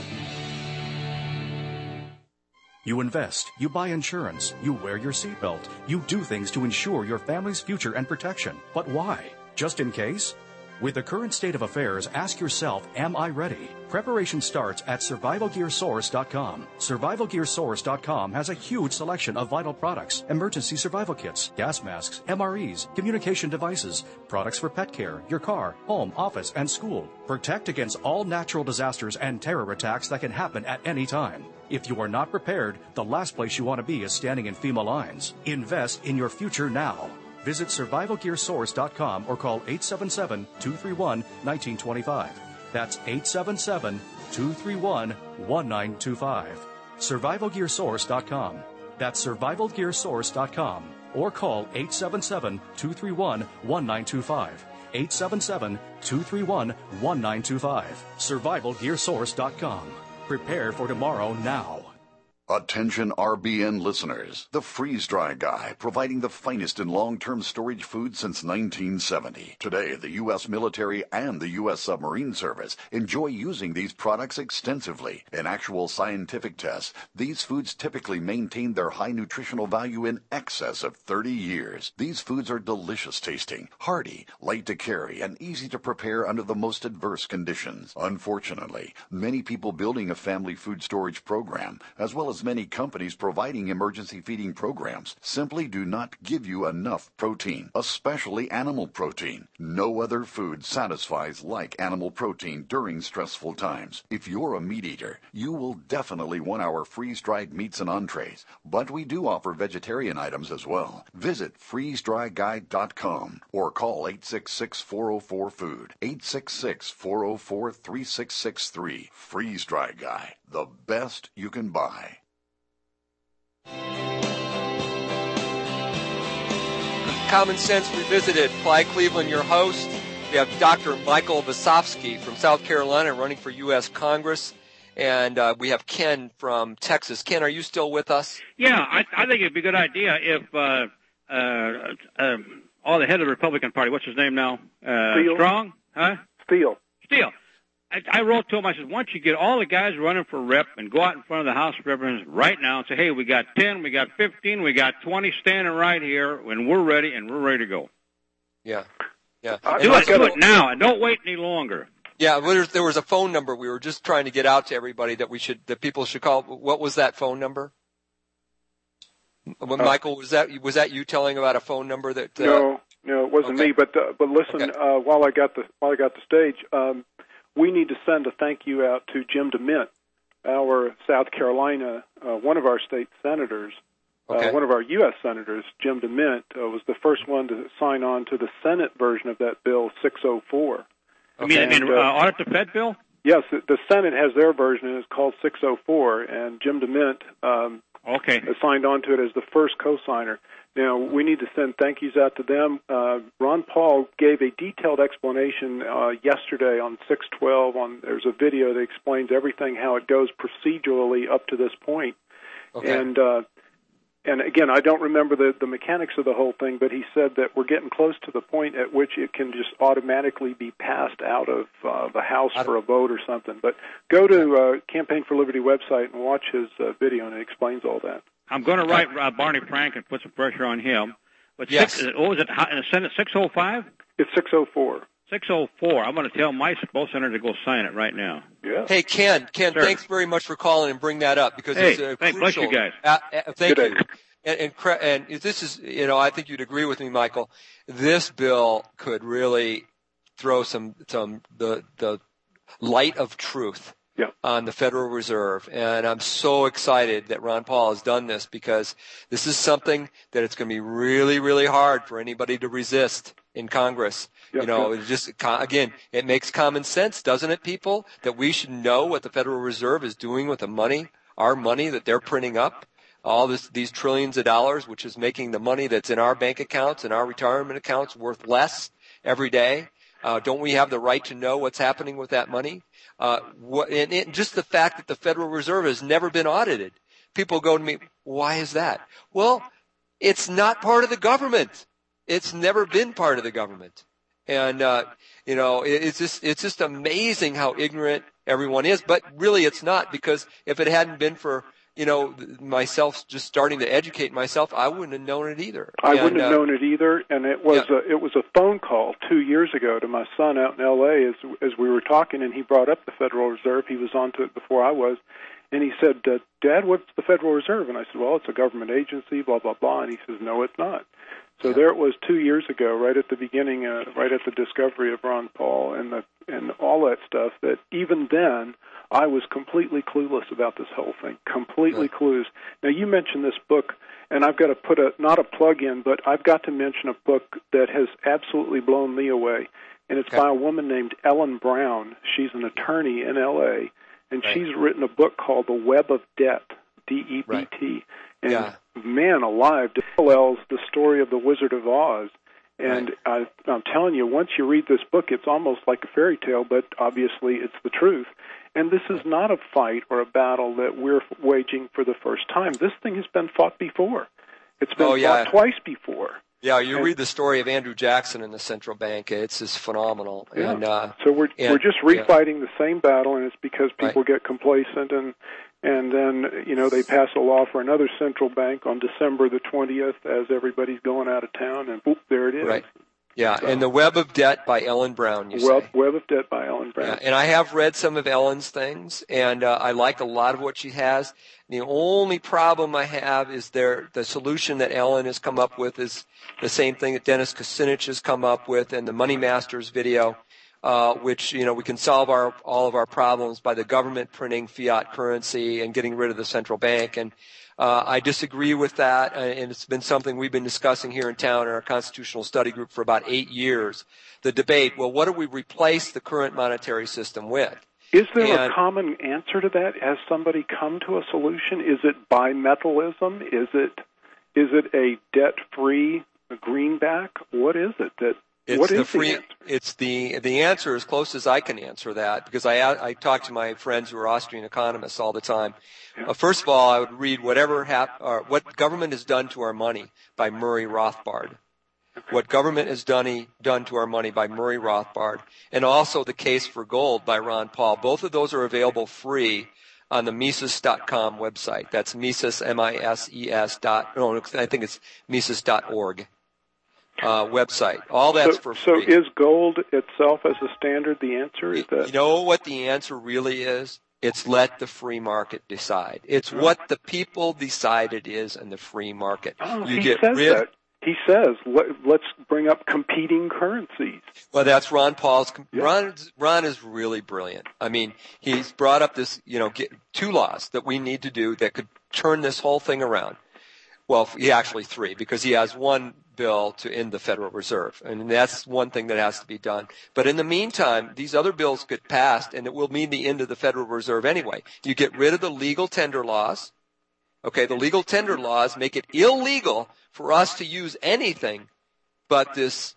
You invest, you buy insurance, you wear your seatbelt, you do things to ensure your family's future and protection. But why? Just in case? With the current state of affairs, ask yourself, am I ready? Preparation starts at survival gear source dot com. survival gear source dot com has a huge selection of vital products, emergency survival kits, gas masks, M R Es, communication devices, products for pet care, your car, home, office, and school. Protect against all natural disasters and terror attacks that can happen at any time. If you are not prepared, the last place you want to be is standing in FEMA lines. Invest in your future now. Visit survival gear source dot com or call eight seven seven, two three one, one nine two five. That's eight seven seven, two three one, one nine two five. survival gear source dot com. That's survival gear source dot com or call eight seven seven, two three one, one nine two five. eight seven seven, two three one, one nine two five. survival gear source dot com. Prepare for tomorrow now. Attention R B N listeners. The Freeze Dry Guy, providing the finest in long-term storage food since nineteen seventy. Today, the U S military and the U S submarine service enjoy using these products extensively. In actual scientific tests, these foods typically maintain their high nutritional value in excess of thirty years. These foods are delicious tasting, hearty, light to carry, and easy to prepare under the most adverse conditions. Unfortunately, many people building a family food storage program, as well as many companies providing emergency feeding programs, simply do not give you enough protein, especially animal protein. No other food satisfies like animal protein during stressful times. If you're a meat eater, you will definitely want our freeze-dried meats and entrees, but we do offer vegetarian items as well. Visit freeze dry guy dot com or call eight six six, four oh four, food, eight six six, four oh four, three six six three. Freeze Dry Guy, the best you can buy. Common Sense Revisited. Clyde Cleveland, your host. We have Doctor Michael Vasofsky from South Carolina running for U S Congress. And uh, we have Ken from Texas. Ken, are you still with us? Yeah, I, I think it'd be a good idea if uh, uh, uh, all the head of the Republican Party, what's his name now? Uh, Steele. Strong? Huh? Steele. Steele. I, I wrote to him, I said, why don't you get all the guys running for rep and go out in front of the House of Representatives right now and say, hey, we got ten, we got fifteen, we got twenty standing right here, and we're ready, and we're ready to go. Yeah. Yeah. Do it, do it now, and don't wait any longer. Yeah, well, there was a phone number we were just trying to get out to everybody that we should, that people should call. What was that phone number? When, uh, Michael, was that was that you telling about a phone number that? Uh, no, no, it wasn't okay. me. But uh, but listen, okay. uh, while I got the while I got the stage, um, we need to send a thank you out to Jim DeMint, our South Carolina, uh, one of our state senators, okay. uh, one of our U S senators, Jim DeMint, uh, was the first one to sign on to the Senate version of that bill, six oh four. I mean, and, I mean uh, uh, audit the Fed bill? Yes, the Senate has their version, and it's called six oh four, and Jim DeMint um, okay. signed on to it as the first co-signer. Now, we need to send thank yous out to them. Uh, Ron Paul gave a detailed explanation uh, yesterday on six twelve. On There's a video that explains everything, how it goes procedurally up to this point. Okay. And, uh, and again, I don't remember the, the mechanics of the whole thing, but he said that we're getting close to the point at which it can just automatically be passed out of uh, the House for a vote or something. But go to uh, Campaign for Liberty website and watch his uh, video, and it explains all that. I'm going to write uh, Barney Frank and put some pressure on him. But yes. six, what was it, in the Senate, six oh five? It's six oh four. six oh four. I'm going to tell my both senators to go sign it right now. Yeah. Hey, Ken, Ken, Sir. thanks very much for calling and bring that up because hey, it's uh, thank, crucial. Bless you guys. Uh, uh, thank Good you. day. And, and, and this is, you know, I think you'd agree with me, Michael. This bill could really throw some, some the the light of truth yeah. on the Federal Reserve, and I'm so excited that Ron Paul has done this because this is something that it's going to be really, really hard for anybody to resist in Congress. Yeah, you know, yeah. it just again, it makes common sense, doesn't it, people, that we should know what the Federal Reserve is doing with the money, our money that they're printing up. all this, these trillions of dollars, which is making the money that's in our bank accounts and our retirement accounts worth less every day? Uh, don't we have the right to know what's happening with that money? Uh, what, and, and just the fact that the Federal Reserve has never been audited. People go to me, why is that? Well, it's not part of the government. It's never been part of the government. And, uh, you know, it, it's just, it's just amazing how ignorant everyone is. But really it's not, because if it hadn't been for, you know, myself just starting to educate myself, I wouldn't have known it either. I and, wouldn't have uh, known it either, and it was yeah. a, it was a phone call two years ago to my son out in L A as as we were talking, and he brought up the Federal Reserve. He was onto it before I was, and he said, uh, "Dad, what's the Federal Reserve?" And I said, "Well, it's a government agency, blah blah blah." And he says, "No, it's not." So yeah. there it was two years ago, right at the beginning, uh, right at the discovery of Ron Paul and the and all that stuff. That even then, I was completely clueless about this whole thing, completely right. clueless. Now, you mentioned this book, and I've got to put a, not a plug in, but I've got to mention a book that has absolutely blown me away, and it's okay. by a woman named Ellen Brown. She's an attorney in L A, and right. she's written a book called The Web of Debt, D E B T. Right. And, yeah. man alive, it parallels the story of the Wizard of Oz. And right. I, I'm telling you, once you read this book, it's almost like a fairy tale, but obviously it's the truth. And this is not a fight or a battle that we're waging for the first time. This thing has been fought before. It's been oh, yeah. fought twice before. Yeah, you and, read the story of Andrew Jackson and the central bank. It's just phenomenal. Yeah. And, uh, so we're and, we're just refighting yeah. the same battle, and it's because people right. get complacent, and and then you know they pass a law for another central bank on December the twentieth as everybody's going out of town, and boop, there it is. Right. Yeah, so, and The Web of Debt by Ellen Brown, you Web, say. Web of Debt by Ellen Brown. Yeah, and I have read some of Ellen's things, and uh, I like a lot of what she has. The only problem I have is there the solution that Ellen has come up with is the same thing that Dennis Kucinich has come up with in the Money Masters video, uh, which, you know, we can solve our all of our problems by the government printing fiat currency and getting rid of the central bank. And Uh, I disagree with that, and it's been something we've been discussing here in town in our constitutional study group for about eight years. The debate, well, what do we replace the current monetary system with? Is there and, a common answer to that? Has somebody come to a solution? Is it bimetallism? Is it is it a debt-free greenback? What is it that? It's what the is free. The answer? It's the the answer as close as I can answer that, because I I talk to my friends who are Austrian economists all the time. Uh, first of all, I would read whatever hap- or what government has done to our money by Murray Rothbard. What government has done done to our money by Murray Rothbard, and also The Case for Gold by Ron Paul. Both of those are available free on the Mises dot com website. That's Mises, M I S E S dot. No, I think it's Mises dot org. Uh, website. All that's so, for free. So is gold itself as a standard the answer? Is that... You know what the answer really is? It's let the free market decide. It's oh. what the people decide it is in the free market. Oh, you he get says rid- that. He says, let, let's bring up competing currencies. Well, that's Ron Paul's. Yeah. Ron, Ron is really brilliant. I mean, he's brought up this, you know, get, two laws that we need to do that could turn this whole thing around. Well, he actually three, because he has one bill to end the Federal Reserve, and that's one thing that has to be done. But in the meantime, these other bills get passed, and it will mean the end of the Federal Reserve anyway. You get rid of the legal tender laws. Okay, the legal tender laws make it illegal for us to use anything but this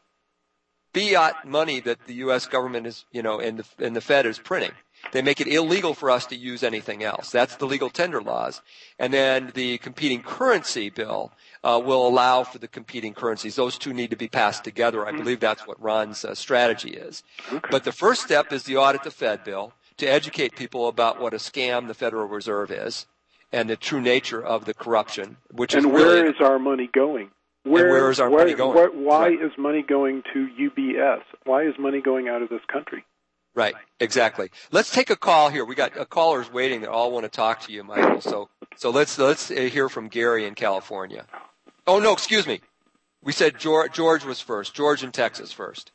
fiat money that the U S government is, you know, and the, and the Fed is printing. They make it illegal for us to use anything else. That's the legal tender laws. And then the competing currency bill uh, will allow for the competing currencies. Those two need to be passed together. I believe that's what Ron's uh, strategy is. Okay. But the first step is the audit the Fed bill to educate people about what a scam the Federal Reserve is and the true nature of the corruption, which and is where really, is our money going? Where, and where is our where, money going? Where, why right. is money going to U B S? Why is money going out of this country? Right, exactly. Let's take a call here. We got uh, callers waiting that all want to talk to you, Michael. So, so let's let's uh, hear from Gary in California. Oh no, excuse me. We said George, George was first. George in Texas first.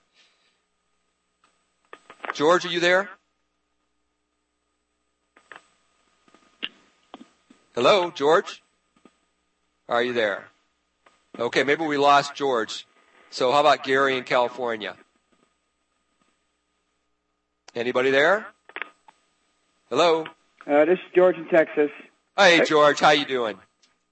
George, are you there? Hello, George? Are you there? Okay, maybe we lost George. So how about Gary in California? Anybody there? Hello? Uh, this is George in Texas. Hey, George. How you doing?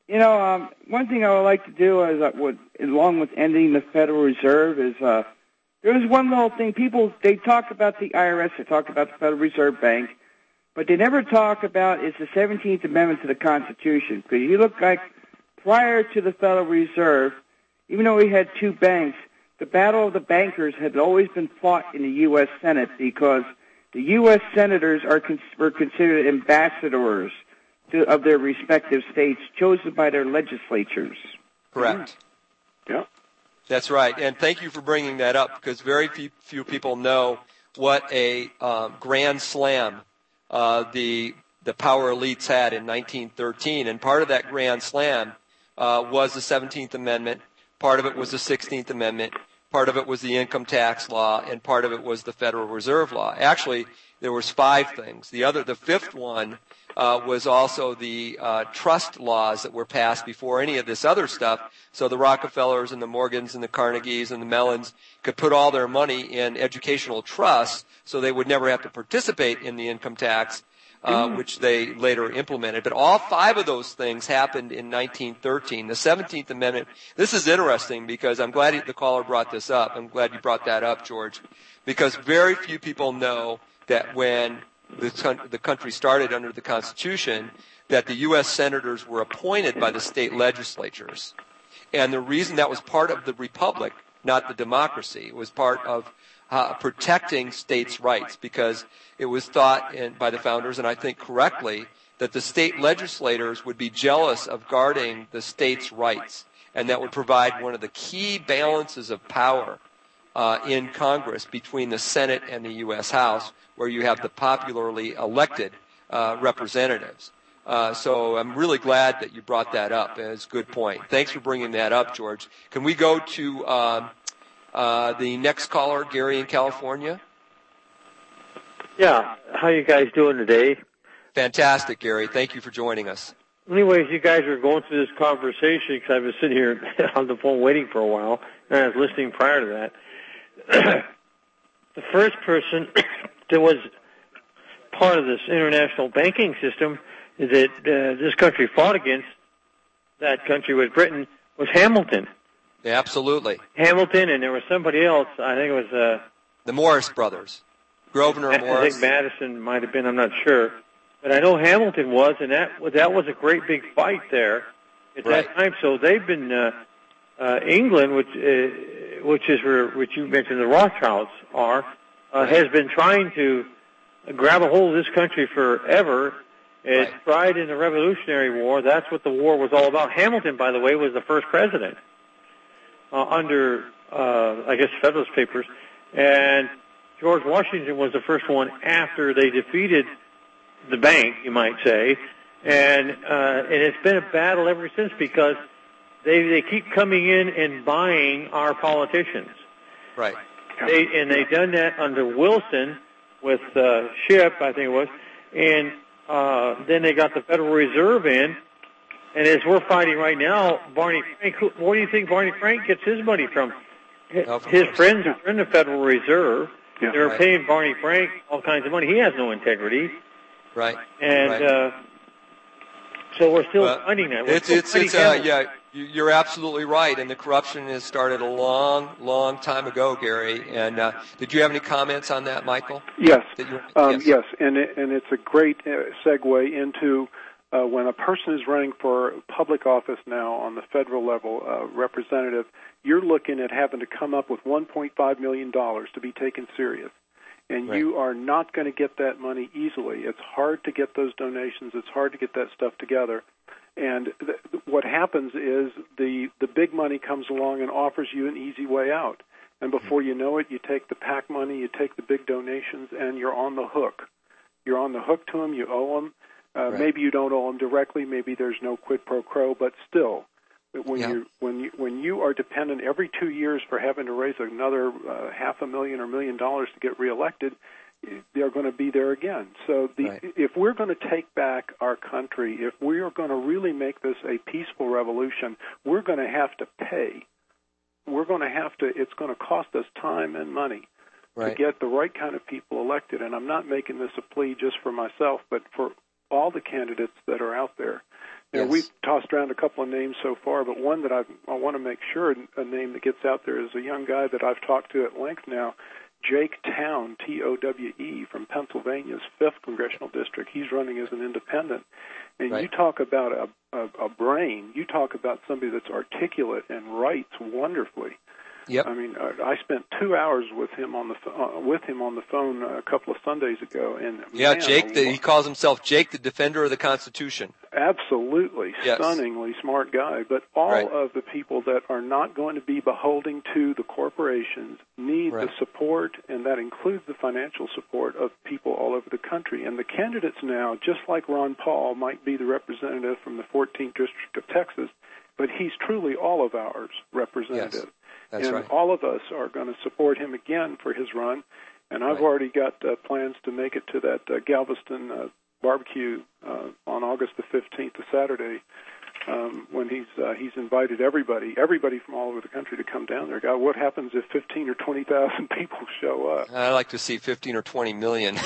You know, um, one thing I would like to do is, uh, would, along with ending the Federal Reserve, is uh, there's one little thing. People, they talk about the I R S, they talk about the Federal Reserve Bank, but they never talk about is the seventeenth Amendment to the Constitution. Because you look like prior to the Federal Reserve, even though we had two banks, the battle of the bankers had always been fought in the U S Senate because the U S senators are cons- were considered ambassadors to, of their respective states, chosen by their legislatures. Correct. Yeah. That's right. And thank you for bringing that up, because very few, few people know what a um, grand slam uh, the the power elites had in nineteen thirteen. And part of that grand slam uh, was the seventeenth Amendment. Part of it was the sixteenth Amendment. Part of it was the income tax law, and part of it was the Federal Reserve law. Actually, there was five things. The other, the fifth one, uh, was also the uh, trust laws that were passed before any of this other stuff. So the Rockefellers and the Morgans and the Carnegies and the Mellons could put all their money in educational trusts, so they would never have to participate in the income tax, uh, which they later implemented. But all five of those things happened in nineteen thirteen. The seventeenth Amendment, this is interesting because I'm glad the caller brought this up. I'm glad you brought that up, George, because very few people know that when the, the country started under the Constitution, that the U S senators were appointed by the state legislatures. And the reason that was part of the republic, not the democracy, it was part of uh, protecting states' rights, because it was thought in, by the founders, and I think correctly, that the state legislators would be jealous of guarding the states' rights, and that would provide one of the key balances of power uh, in Congress between the Senate and the U S House, where you have the popularly elected uh, representatives. Uh, so I'm really glad that you brought that up. It's a good point. Thanks for bringing that up, George. Can we go to um, uh, the next caller, Gary in California? Yeah. How you guys doing today? Fantastic, Gary. Thank you for joining us. Anyways, you guys are going through this conversation because I've been sitting here on the phone waiting for a while, and I was listening prior to that. The first person that was part of this international banking system that uh, this country fought against, that country was Britain, was Hamilton. Yeah, absolutely. Hamilton, and there was somebody else. I think it was uh, the Morris brothers, Grosvenor I Morris. think Madison might have been. I'm not sure, but I know Hamilton was, and that that was a great big fight there at right. that time. So they've been uh, uh, England, which uh, which is where which you mentioned the Rothschilds are, uh, has been trying to grab a hold of this country forever. It right. tried in the Revolutionary War. That's what the war was all about. Hamilton, by the way, was the first president uh, under, uh, I guess, Federalist Papers. And George Washington was the first one after they defeated the bank, you might say. And uh, and it's been a battle ever since because they they keep coming in and buying our politicians. Right. They, and they've done that under Wilson with uh, Shipp, I think it was. And Uh, then they got the Federal Reserve in, and as we're fighting right now, Barney Frank, who, where do you think Barney Frank gets his money from? His friends are in the Federal Reserve. Yeah, They're right. paying Barney Frank all kinds of money. He has no integrity. Right. And right. Uh, so we're still well, finding that. We're it's still it's, it's uh, yeah, you're absolutely right, and the corruption has started a long, long time ago, Gary. And uh, did you have any comments on that, Michael? Yes, you, um, yes. yes, and it, and it's a great uh, segue into uh, when a person is running for public office now on the federal level, uh, representative, you're looking at having to come up with one point five million dollars to be taken serious. And right. you are not going to get that money easily. It's hard to get those donations. It's hard to get that stuff together. And th- what happens is the, the big money comes along and offers you an easy way out. And before you know it, you take the PAC money, you take the big donations, and you're on the hook. You're on the hook to them. You owe them. Uh, right. Maybe you don't owe them directly. Maybe there's no quid pro quo. But still, when yeah. you when you when you are dependent every two years for having to raise another uh, half a million or million dollars to get reelected, they're going to be there again. So the, right. if we're going to take back our country, if we are going to really make this a peaceful revolution, we're going to have to pay. We're going to have to, it's going to cost us time and money right. to get the right kind of people elected. And I'm not making this a plea just for myself, but for all the candidates that are out there. You know, Yes. we've tossed around a couple of names so far, but one that I've, I want to make sure a name that gets out there is a young guy that I've talked to at length now, Jake Town, T O W E, from Pennsylvania's fifth Congressional District. He's running as an independent. And Right. you talk about a, a, a brain, you talk about somebody that's articulate and writes wonderfully. Yep. I mean, I, I spent two hours with him on the uh, with him on the phone a couple of Sundays ago, and Yeah, man, Jake, the, he calls himself Jake, the Defender of the Constitution. absolutely Yes. stunningly smart guy. But all Right. of the people that are not going to be beholding to the corporations need Right. the support, and that includes the financial support of people all over the country. And the candidates now, just like Ron Paul, might be the representative from the fourteenth District of Texas, but he's truly all of ours representative. Yes. That's and right. all of us are going to support him again for his run. And I've Right. already got uh, plans to make it to that uh, Galveston uh, barbecue uh, on August the fifteenth, a Saturday, um, when he's uh, he's invited everybody, everybody from all over the country to come down there. God, what happens if fifteen or twenty thousand people show up? I'd like to see fifteen or twenty million.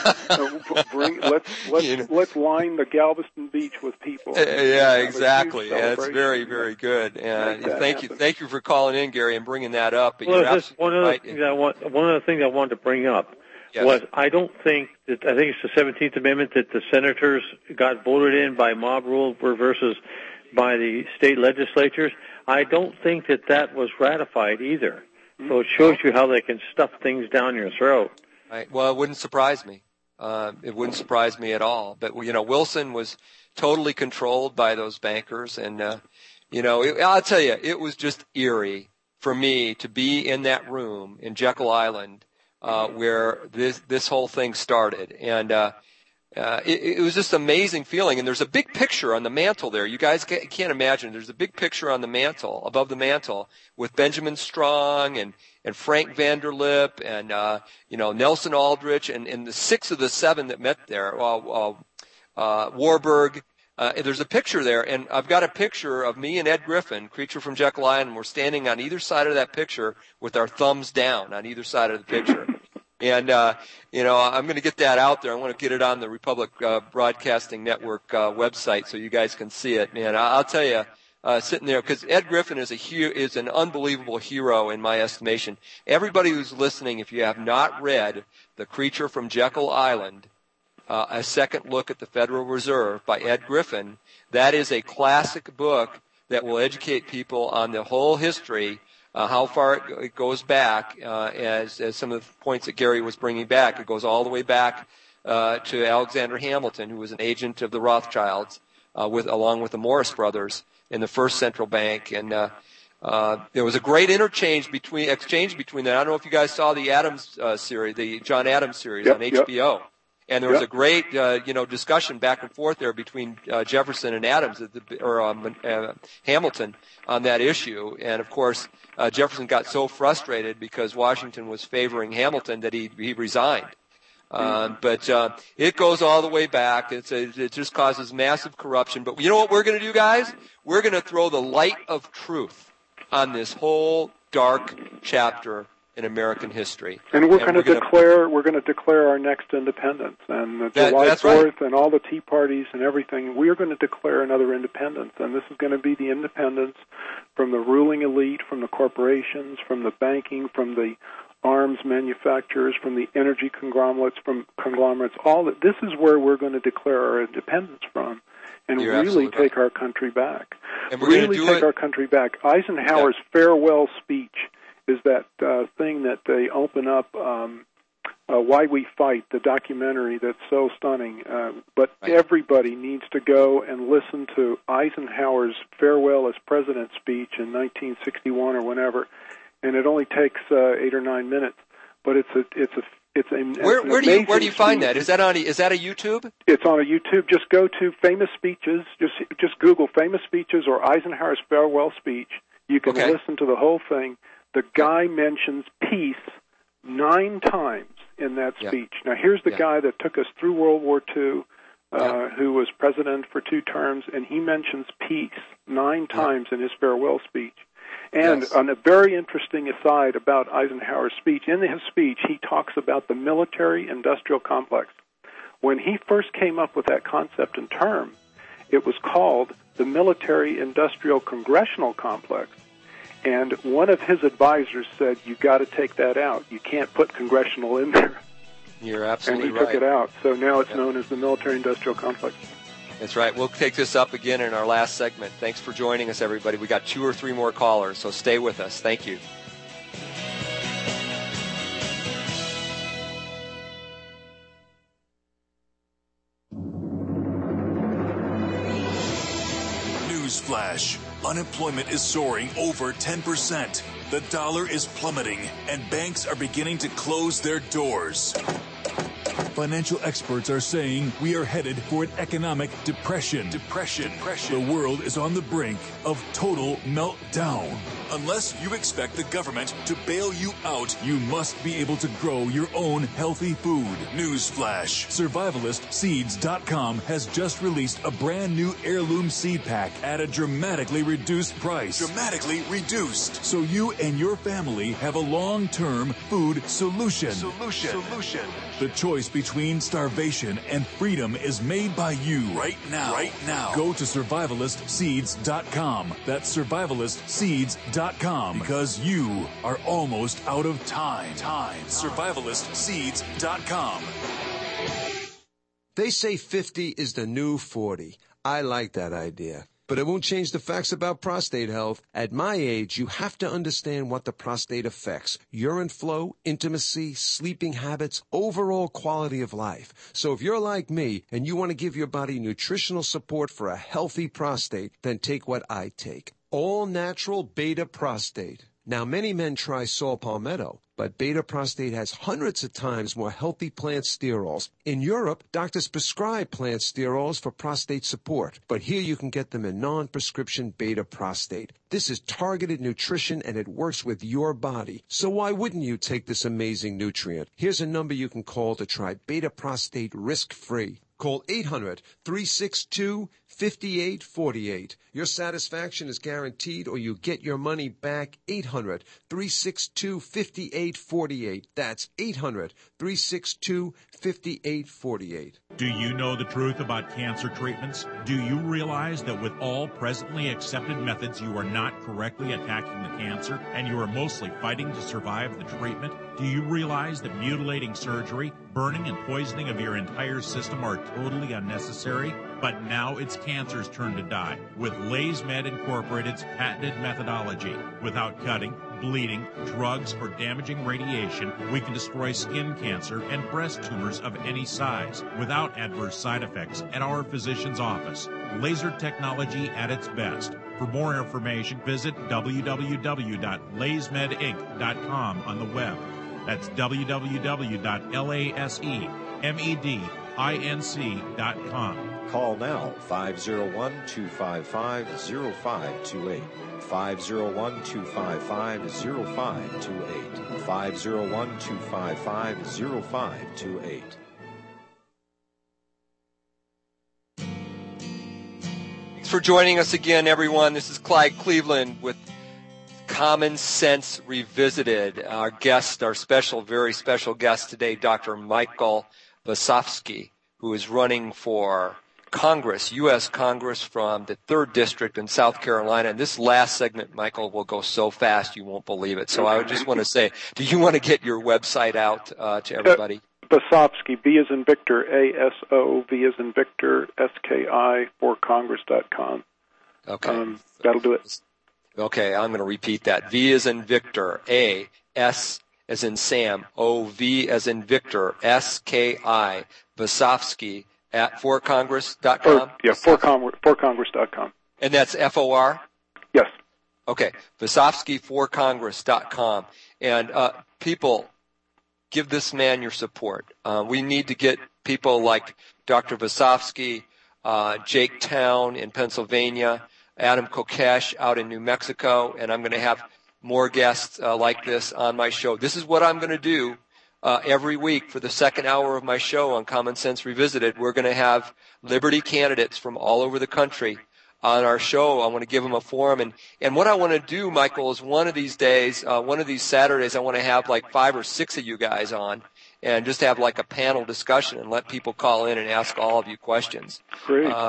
So bring, let's let's You know. let's line the Galveston beach with people. Uh, yeah, Have a huge exactly. Yeah, it's celebration. very, very good. And Make that thank you, happen. thank you for calling in, Gary, and bringing that up. But Well, you're just absolutely one other right. thing that I want. One other thing I wanted to bring up Yes. was I don't think that I think it's the seventeenth Amendment that the senators got voted in by mob rule versus by the state legislatures. I don't think that that was ratified either. So it shows you how they can stuff things down your throat. Right. Well, it wouldn't surprise me. Uh, it wouldn't surprise me at all. But you know, Wilson was totally controlled by those bankers, and uh, you know, it, I'll tell you, it was just eerie for me to be in that room in Jekyll Island uh, where this this whole thing started, and uh, uh, it, it was just an amazing feeling. And there's a big picture on the mantle there. You guys can't, can't imagine. There's a big picture on the mantle, above the mantle, with Benjamin Strong and and Frank Vanderlip and uh, you know Nelson Aldrich and, and the six of the seven that met there. Uh, uh, uh, Warburg. Uh, there's a picture there, and I've got a picture of me and Ed Griffin, Creature from Jekyll Island, and we're standing on either side of that picture with our thumbs down on either side of the picture. And, uh, you know, I'm going to get that out there. I want to get it on the Republic uh, Broadcasting Network uh, website so you guys can see it. Man, I'll tell you, uh, sitting there, because Ed Griffin is a he- is an unbelievable hero in my estimation. Everybody who's listening, if you have not read The Creature from Jekyll Island, Uh, A Second Look at the Federal Reserve by Ed Griffin, that is a classic book that will educate people on the whole history, uh, how far it, it goes back, uh, as, as some of the points that Gary was bringing back. It goes all the way back uh, to Alexander Hamilton, who was an agent of the Rothschilds, uh, with along with the Morris brothers in the First Central Bank. And uh, uh, there was a great interchange between exchange between them. I don't know if you guys saw the Adams uh, series, the John Adams series Yep, on H B O. yep. And there was Yep. a great, uh, you know, discussion back and forth there between uh, Jefferson and Adams, at the, or um, uh, Hamilton, on that issue. And of course, uh, Jefferson got so frustrated because Washington was favoring Hamilton that he he resigned. Um, but uh, it goes all the way back. It's a, it just causes massive corruption. But you know what we're going to do, guys? We're going to throw the light of truth on this whole dark chapter in American history. And we're going to gonna- declare we're going to declare our next independence, and the That- July that's right. fourth and all the Tea Parties and everything. We are going to declare another independence, and this is going to be the independence from the ruling elite, from the corporations, from the banking, from the arms manufacturers, from the energy conglomerates, from conglomerates. All that. This is where we're going to declare our independence from, and You're really absolutely take our country back. And we're gonna really do take it- our country back. Eisenhower's farewell speech is that uh, thing that they open up, um, uh, Why We Fight, the documentary that's so stunning. Uh, but Right. everybody needs to go and listen to Eisenhower's farewell as president speech in nineteen sixty-one or whenever, and it only takes uh, eight or nine minutes. But it's a it's a it's a Where, it's an where do you where do amazing you find speech. that? Is that on is that a YouTube? It's on a YouTube. Just go to famous speeches. Just just Google famous speeches or Eisenhower's farewell speech. You can Okay. listen to the whole thing. The guy mentions peace nine times in that Yeah. speech. Now, here's the Yeah. guy that took us through World War Two, uh, Yeah. who was president for two terms, and he mentions peace nine times in his farewell speech. And Yes. on a very interesting aside about Eisenhower's speech, in his speech, he talks about the military-industrial complex. When he first came up with that concept and term, it was called the military-industrial congressional complex. And one of his advisors said, you got to take that out. You can't put congressional in there. You're absolutely right. And he right. took it out. So now it's yep. known as the military-industrial complex. That's right. We'll take this up again in our last segment. Thanks for joining us, everybody. We got two or three more callers, so stay with us. Thank you. Newsflash. Unemployment is soaring over ten percent. The dollar is plummeting, and banks are beginning to close their doors. Financial experts are saying we are headed for an economic depression. Depression. Depression. The world is on the brink of total meltdown. Unless you expect the government to bail you out, you must be able to grow your own healthy food. Newsflash. Survivalist Seeds dot com has just released a brand new heirloom seed pack at a dramatically reduced price. Dramatically reduced. So you and your family have a long-term food solution. Solution. Solution. The choice between starvation and freedom is made by you right now. Right now. Go to Survivalist Seeds dot com. That's Survivalist Seeds dot com. Because you are almost out of time. Time. Survivalist Seeds dot com. They say fifty is the new forty. I like that idea. But it won't change the facts about prostate health. At my age, you have to understand what the prostate affects. Urine flow, intimacy, sleeping habits, overall quality of life. So if you're like me and you want to give your body nutritional support for a healthy prostate, then take what I take. All natural beta prostate. Now, many men try saw palmetto, but beta prostate has hundreds of times more healthy plant sterols. In Europe, doctors prescribe plant sterols for prostate support, but here you can get them in non-prescription beta prostate. This is targeted nutrition, and it works with your body. So why wouldn't you take this amazing nutrient? Here's a number you can call to try beta prostate risk-free. Call eight hundred, three six two, five eight four eight. Your satisfaction is guaranteed, or you get your money back. eight hundred, three six two, five eight four eight. That's eight hundred, three six two, five eight four eight. Do you know the truth about cancer treatments? Do you realize that with all presently accepted methods, you are not correctly attacking the cancer, and you are mostly fighting to survive the treatment? Do you realize that mutilating surgery, burning and poisoning of your entire system are totally unnecessary? But now it's cancer's turn to die with LaysMed Incorporated's patented methodology. Without cutting, bleeding, drugs, or damaging radiation, we can destroy skin cancer and breast tumors of any size without adverse side effects at our physician's office. Laser technology at its best. For more information, visit w w w dot laysmed inc dot com on the web. That's w w w dot laysmed inc dot com. Call now, five oh one, two five five, oh five two eight. five oh one, two five five, oh five two eight. five oh one, two five five, oh five two eight. Thanks for joining us again, everyone. This is Clyde Cleveland with Common Sense Revisited. Our guest, our special, very special guest today, Doctor Michael Vasofsky, who is running for Congress, U S Congress from the third District in South Carolina. And this last segment, Michael, will go so fast you won't believe it. So I would just want to say, do you want to get your website out uh, to everybody? Vasofsky, V as in Victor, A S O, V as in Victor, S K I, for Congress dot com. Okay. Um, that'll do it. Okay, I'm going to repeat that. V as in Victor, A, S as in Sam, O, V as in Victor, S K I, Vasofsky, at for congress dot com? Yeah, for congress dot com. And that's F O R? Yes. Okay, Vasofsky for congress dot com. And uh, people, give this man your support. Uh, we need to get people like Doctor Vasofsky, uh, Jake Town in Pennsylvania, Adam Kokesh out in New Mexico, and I'm going to have more guests uh, like this on my show. This is what I'm going to do uh, every week for the second hour of my show on Common Sense Revisited. We're going to have Liberty candidates from all over the country on our show. I want to give them a forum. And, and what I want to do, Michael, is one of these days, uh, one of these Saturdays, I want to have like five or six of you guys on and just have like a panel discussion and let people call in and ask all of you questions. Great. Uh,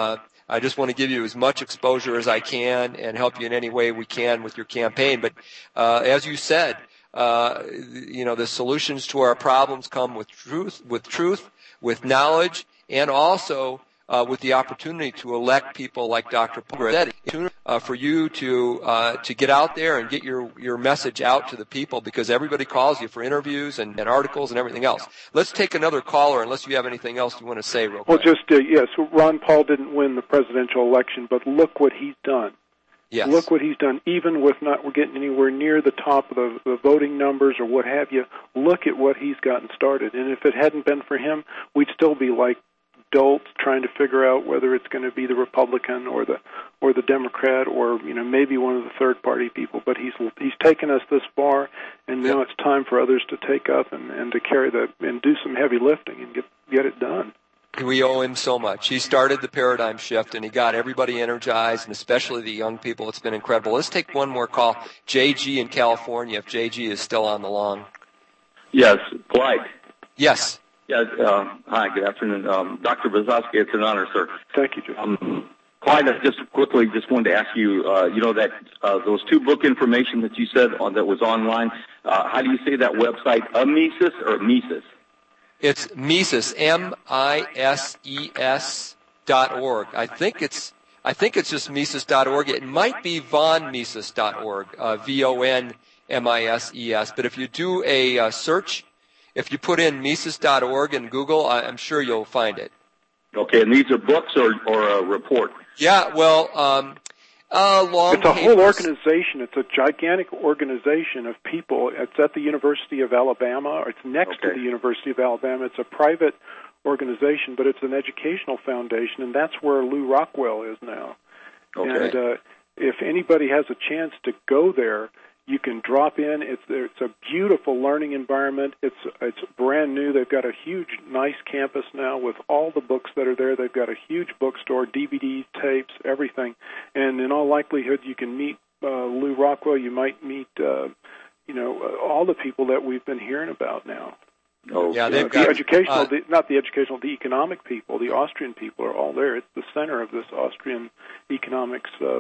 I just want to give you as much exposure as I can and help you in any way we can with your campaign. But uh, as you said, uh, you know, the solutions to our problems come with truth, with truth, with knowledge, and also uh, with the opportunity to elect people like Doctor Pogretti, uh, for you to uh, to get out there and get your, your message out to the people, because everybody calls you for interviews and, and articles and everything else. Let's take another caller, unless you have anything else you want to say real quick. Well, just, uh, yes, Ron Paul didn't win the presidential election, but look what he's done. Yes. Look what he's done, even with not we're getting anywhere near the top of the, the voting numbers or what have you. Look at what he's gotten started. And if it hadn't been for him, we'd still be like dolts trying to figure out whether it's going to be the Republican or the or the Democrat or, you know, maybe one of the third party people. But he's he's taken us this far, and now it's time for others to take up and, and to carry the and do some heavy lifting and get get it done. We owe him so much. He started the paradigm shift, and he got everybody energized, and especially the young people. It's been incredible. Let's take one more call. J G in California, if J G is still on the line. Yes, Clyde. Yes. Yes. Uh, hi, good afternoon. Um, Doctor Brzozowski, it's an honor, sir. Thank you, Jim. Um, Clyde, I just quickly just wanted to ask you, uh, you know, that uh, those two book information that you said on, that was online, uh, how do you say that website, Mises or Mises? It's Mises, M I S E S dot org. I think it's I think it's just Mises dot org. It might be von Mises dot org, uh, V O N M I S E S. But if you do a uh, search, if you put in Mises dot org in Google, I, I'm sure you'll find it. Okay, and these are books or, or a report? Yeah, well, um, uh, long It's a papers. whole organization. It's a gigantic organization of people. It's at the University of Alabama, or it's next Okay. to the University of Alabama. It's a private organization, but it's an educational foundation, and that's where Lou Rockwell is now. Okay. And uh, if anybody has a chance to go there, you can drop in. It's it's a beautiful learning environment. It's it's brand new. They've got a huge, nice campus now with all the books that are there. They've got a huge bookstore, D V Ds, tapes, everything. And in all likelihood, you can meet uh, Lou Rockwell. You might meet, uh, you know, uh, all the people that we've been hearing about now. Oh, yeah, they've uh, got the educational, uh, the, not the educational, the economic people, the Austrian people are all there. It's the center of this Austrian economics uh,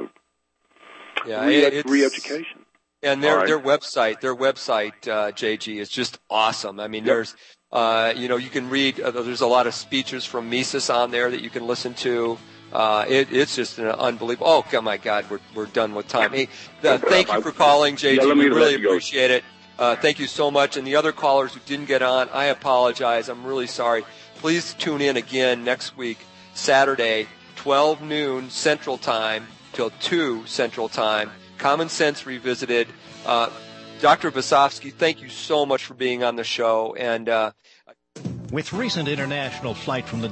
yeah, re- it's, re-education. And their Right. their website, their website, uh, J G, is just awesome. I mean, Yep. there's, uh, you know, you can read. Uh, there's a lot of speeches from Mises on there that you can listen to. Uh, it, it's just an unbelievable. Oh, oh my God, we're we're done with time. Hey, uh, thank you for calling, J G. Yeah, let me we let really you go. appreciate it. Uh, thank you so much. And the other callers who didn't get on, I apologize. I'm really sorry. Please tune in again next week, Saturday, twelve noon Central Time till two Central Time. Common Sense Revisited. Uh, Doctor Brzozowski, thank you so much for being on the show. And uh, with recent international flight from the